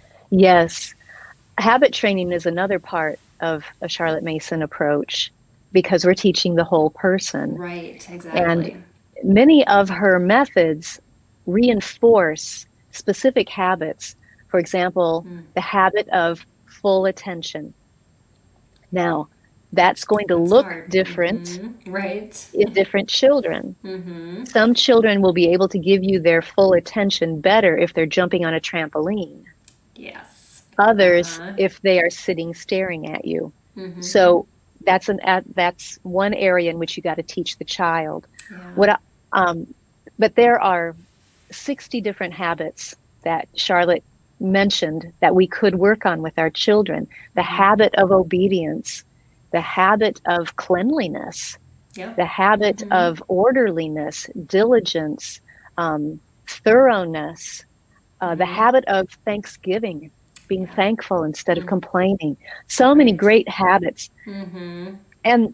Yes. Habit training is another part of a Charlotte Mason approach because we're teaching the whole person. Right, And exactly. many of her methods reinforce specific habits. For example, Mm, the habit of full attention. Now, that's going to that's look hard. different Hmm. Right. in different children. Hmm. Some children will be able to give you their full attention better if they're jumping on a trampoline. Yes. Others, Uh-huh. if they are sitting staring at you. Hmm. So that's an that's one area in which you got to teach the child. Yeah. What I- um, but there are sixty different habits that Charlotte mentioned that we could work on with our children. The Hmm. habit of obedience, the habit of cleanliness, Yeah. the habit Hmm. of orderliness, diligence, um, thoroughness, uh, the Hmm. habit of thanksgiving, being Yeah. thankful instead of Mm, complaining. So many right. great habits. Hmm. And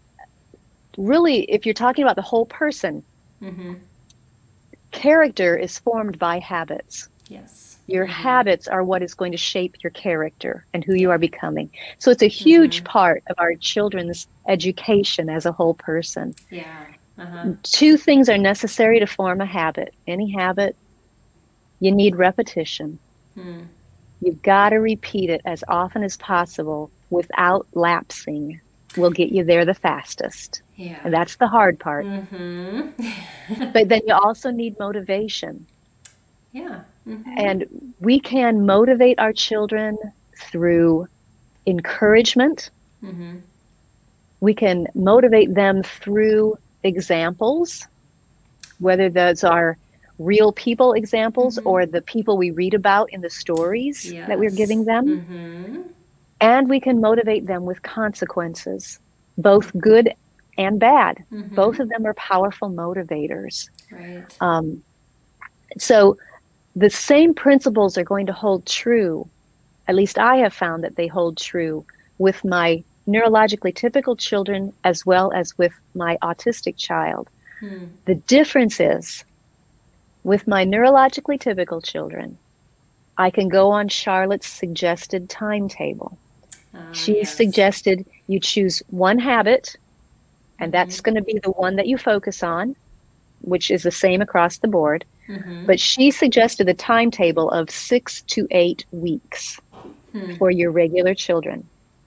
really, if you're talking about the whole person, Hmm. character is formed by habits. Yes. Your Hmm. habits are what is going to shape your character and who you Yeah. are becoming. So it's a huge Hmm. part of our children's education as a whole person. Yeah. Uh-huh. Two things are necessary to form a habit. Any habit, you need repetition. Hmm. You've got to repeat it as often as possible without lapsing. Will get you there the fastest. Yeah. And that's the hard part. Hmm. But then you also need motivation. Yeah. Hmm. And we can motivate our children through encouragement. Hmm. We can motivate them through examples, whether those are real people examples Hmm. or the people we read about in the stories that we're Yes. giving them. Hmm. And we can motivate them with consequences, both good and bad. Both Hmm. of them are powerful motivators. Right. Um, so the same principles are going to hold true. At least I have found that they hold true with my neurologically typical children as well as with my autistic child. Hmm. The difference is with my neurologically typical children, I can go on Charlotte's suggested timetable. Ah, She yes. suggested you choose one habit, and Hmm. that's going to be the one that you focus on, which is the same across the board. Hmm. But she suggested a timetable of six to eight weeks Hmm. for your regular children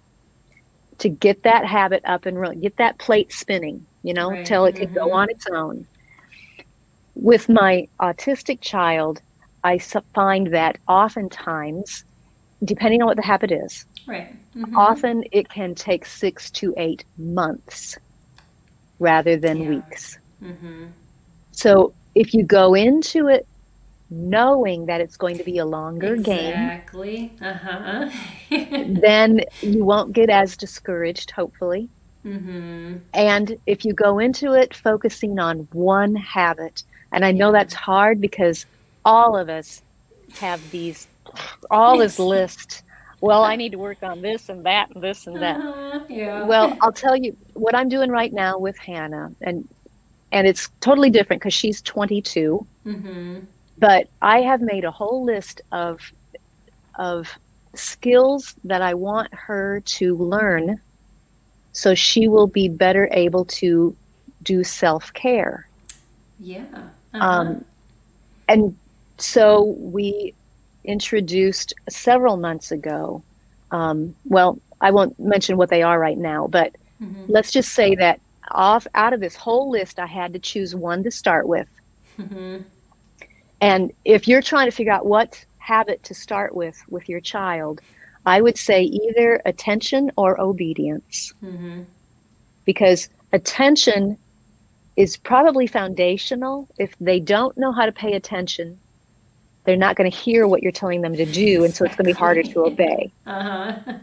to get that habit up and running, get that plate spinning, you know, Right. till it can go Hmm. on its own. With my autistic child, I find that oftentimes, depending on what the habit is, Right. Hmm. often it can take six to eight months rather than Yeah. weeks. Hmm. So if you go into it knowing that it's going to be a longer game, Exactly. Uh-huh. then you won't get as discouraged, hopefully. Hmm. And if you go into it focusing on one habit, and I know Yeah. that's hard because all of us have these, all this Yes. list. Well, I need to work on this and that and this and that. Uh-huh. Yeah. Well, I'll tell you what I'm doing right now with Hannah, and and it's totally different because she's twenty-two, Hmm. but I have made a whole list of of skills that I want her to learn so she will be better able to do self-care. Yeah. Uh-huh. Um, and so we introduced several months ago. Um, well, I won't mention what they are right now, but Hmm. let's just say that off out of this whole list, I had to choose one to start with. Hmm. And if you're trying to figure out what habit to start with with your child, I would say either attention or obedience, Hmm. because attention is probably foundational. If they don't know how to pay attention, they're not going to hear what you're telling them to do, and so it's going to be harder to Exactly. obey. Uh-huh.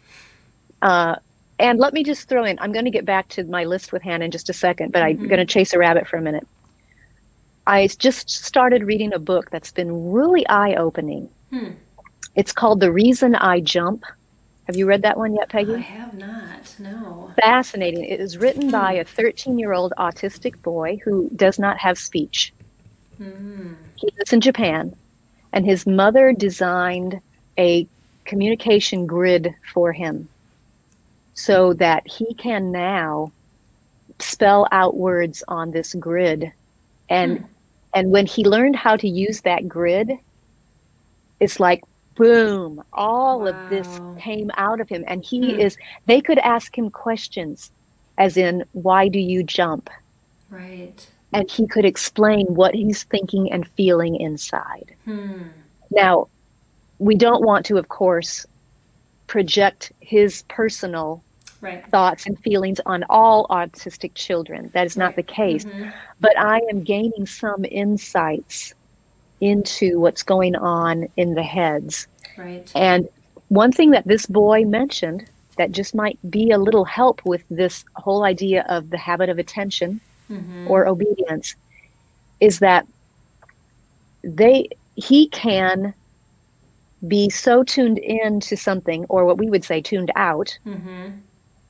Uh, and let me just throw in, I'm going to get back to my list with Hannah in just a second, but I'm going Hmm. to chase a rabbit for a minute. I just started reading a book that's been really eye-opening. Hmm. It's called The Reason I Jump. Have you read that one yet, I Peggy? have not. No. Fascinating. It is written by Hmm. a thirteen-year-old autistic boy who does not have speech. Hmm. He lives in Japan, and his mother designed a communication grid for him. so that he can now spell out words on this grid. And Hmm. and when he learned how to use that grid, it's like boom, all of this Wow. came out of him. And he Hmm. is, they could ask him questions as in, why do you jump? Right. And he could explain what he's thinking and feeling inside. Hmm. Now, we don't want to, of course, project his personal Right. thoughts and feelings on all autistic children. That is not Right. the case. Mm-hmm. But I am gaining some insights into what's going on in the heads. Right. And one thing that this boy mentioned that just might be a little help with this whole idea of the habit of attention Mm-hmm. or obedience is that they he can be so tuned in to something, or what we would say tuned out, Mm-hmm.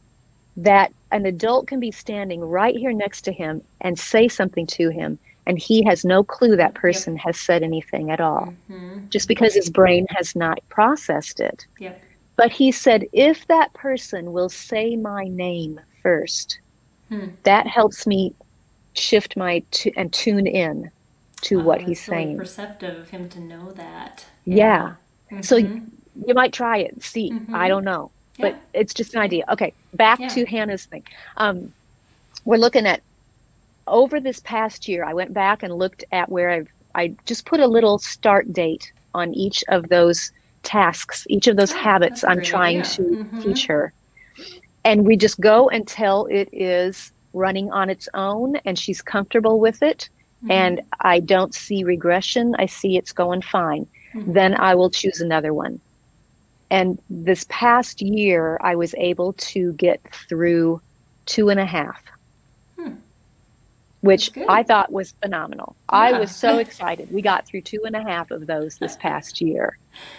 that an adult can be standing right here next to him and say something to him, and he has no clue that Yep. person has said anything at all, Mm-hmm. just because his brain has not processed it. Yep. But he said, if that person will say my name first, Hmm. that helps me shift my t- and tune in to Wow, what he's that's really saying. perceptive of him to know that. Yeah. Yeah. So Mm-hmm. you might try it, see. I Mm-hmm. don't know, but Yeah. it's just an Okay. idea. Okay, back Yeah. to Hannah's thing. Um, we're looking at over this past year. I went back and looked at where I've I just put a little start date on each of those tasks, each of those Oh, habits that's a I'm great trying idea. to Mm-hmm. teach her. And we just go until it is running on its own and she's comfortable with it. Mm-hmm. And I don't see regression. I see it's going fine. Then Mm-hmm. I will choose another one. And this past year, I was able to get through two and a half, Hmm. That's which I good. thought was phenomenal. I Yeah. was so excited. We got through two and a half of those this past year.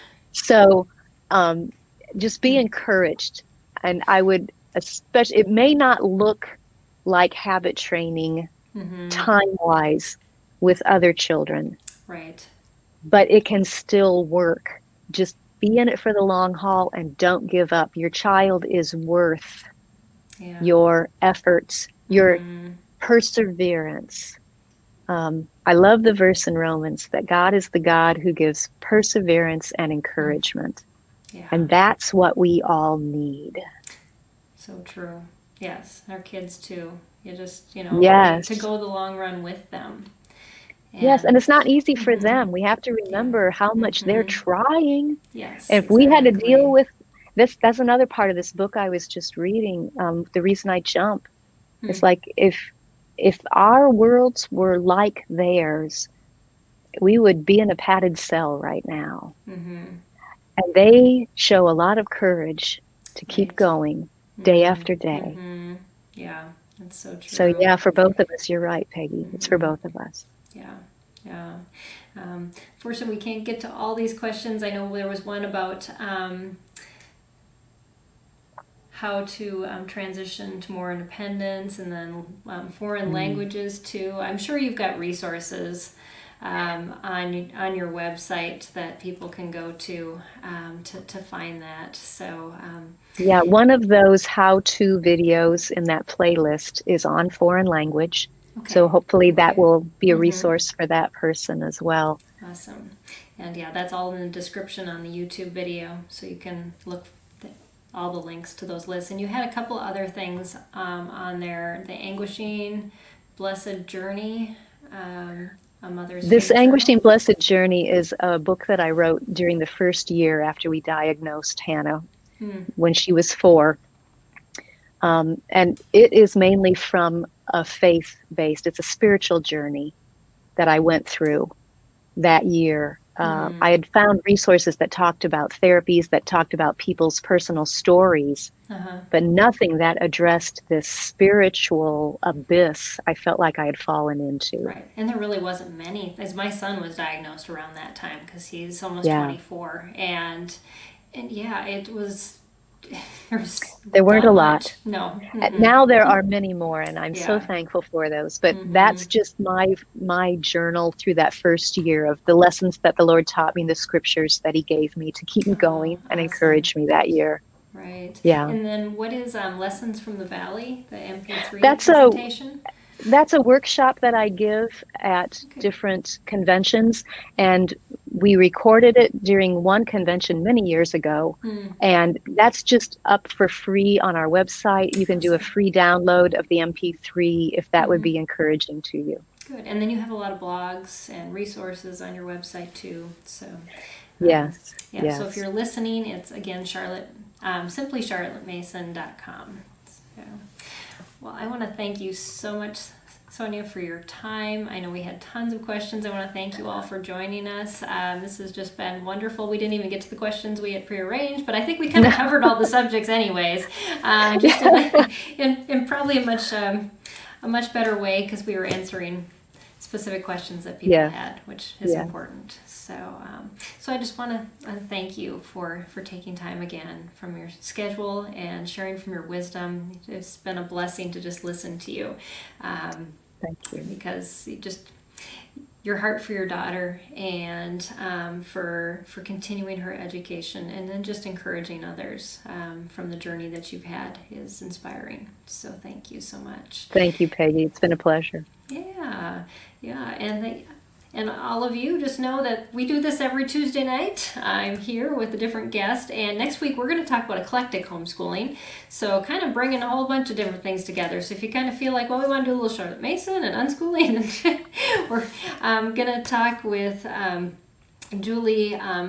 So um, just be Hmm. encouraged. And I would, especially, it may not look like habit training Mm-hmm. time wise with other children, Right. but it can still work. Just be in it for the long haul and don't give up. Your child is worth Yeah. your efforts, your Mm-hmm. perseverance. Um, I love the verse in Romans that God is the God who gives perseverance and Hmm. encouragement. Yeah. And that's what we all need. So true. Yes. Our kids too. You just, you know, need to Yes. go the long run with them. Yes. And And it's not easy for mm-hmm. them. We have to Yeah. remember how much they're Mm-hmm. trying. Yes, And if we had to exactly. deal with this, that's another part of this book I was just reading. Um, the reason I jump. Hmm. It's like if if our worlds were like theirs, we would be in a padded cell right now. Mm-hmm. And they show a lot of courage to keep Right. going day Mm. after day. Mm-hmm. Yeah, that's so So true. yeah, for both of us, you're right, Peggy. It's for Mm-hmm. both of us. Yeah. Yeah. Um, fortunately, we can't get to all these questions. I know there was one about um, how to um, transition to more independence and then um, foreign Mm. languages too. I'm sure you've got resources um, on on your website that people can go to um, to, to find that. So um, Yeah, one of those how-to videos in that playlist is on foreign language. So okay, hopefully that okay, will be a mm-hmm. resource for that person as well. Awesome. And yeah, that's all in the description on the YouTube video, so you can look th- all the links to those lists. And you had a couple other things um, on there: the Anguishing Blessed Journey, um, a Mother's This Faith Journal. Anguishing Blessed Journey is a book that I wrote during the first year after we diagnosed Hannah Hmm. when she was four. Um, and it is mainly from a faith based, it's a spiritual journey that I went through that year. Uh, Hmm. I had found resources that talked about therapies, that talked about people's personal stories, Uh-huh. but nothing that addressed this spiritual abyss I felt like I had fallen into. Right. And there really wasn't many, as my son was diagnosed around that time because he's almost Yeah, twenty-four. And, and yeah, it was, there's there weren't a not lot. much. No. Uh, Mm-mm. Now there are many more, and I'm so Yeah. thankful for those. But Mm-hmm. that's just my my journal through that first year of the lessons that the Lord taught me, the scriptures that He gave me to keep me Oh, going and awesome. encourage me that year. right. Yeah. And then what is um, Lessons from the Valley, the M P three That's a presentation? That's a workshop that I give at Okay. different conventions, and we recorded it during one convention many years ago. Hmm. And that's just up for free on our website. You can do a Awesome. free download of the M P three if that would Mm-hmm. be encouraging to you. Good. And then you have a lot of blogs and resources on your website too. So, um, Yes, yeah. So if yes. you're listening, it's again Charlotte, um, simply charlotte mason dot com. So, well, I want to thank you so much, Sonia, for your time. I know we had tons of questions. I want to thank you all for joining us. Um, this has just been wonderful. We didn't even get to the questions we had prearranged, but I think we kind of covered all the subjects anyways, um, just in, a, in, in probably a much um, a much better way because we were answering specific questions that people Yes, had, which is yes. important. So, um, so I just want to uh, thank you for for taking time again from your schedule and sharing from your wisdom. It's been a blessing to just listen to you, um, Thank you. because you just your heart for your daughter and um, for for continuing her education and then just encouraging others um, from the journey that you've had is inspiring. So thank you so much. Thank you, Peggy. It's been a pleasure. Yeah, yeah, and they, and all of you just know that we do this every Tuesday night. I'm here with a different guest, and next week we're going to talk about eclectic homeschooling. So, kind of bringing a whole bunch of different things together. So, if you kind of feel like, well, we want to do a little Charlotte Mason and unschooling, we're um, going to talk with. Um, Julie um,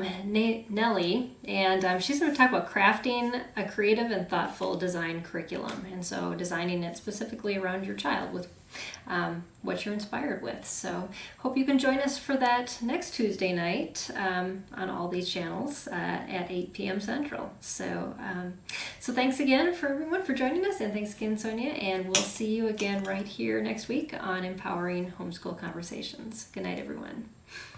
Nelly, and um, she's going to talk about crafting a creative and thoughtful design curriculum, and so designing it specifically around your child with um, what you're inspired with. So hope you can join us for that next Tuesday night um, on all these channels uh, at eight p.m. Central. So, um, so thanks again for everyone for joining us, and thanks again, Sonia, and we'll see you again right here next week on Empowering Homeschool Conversations. Good night, everyone.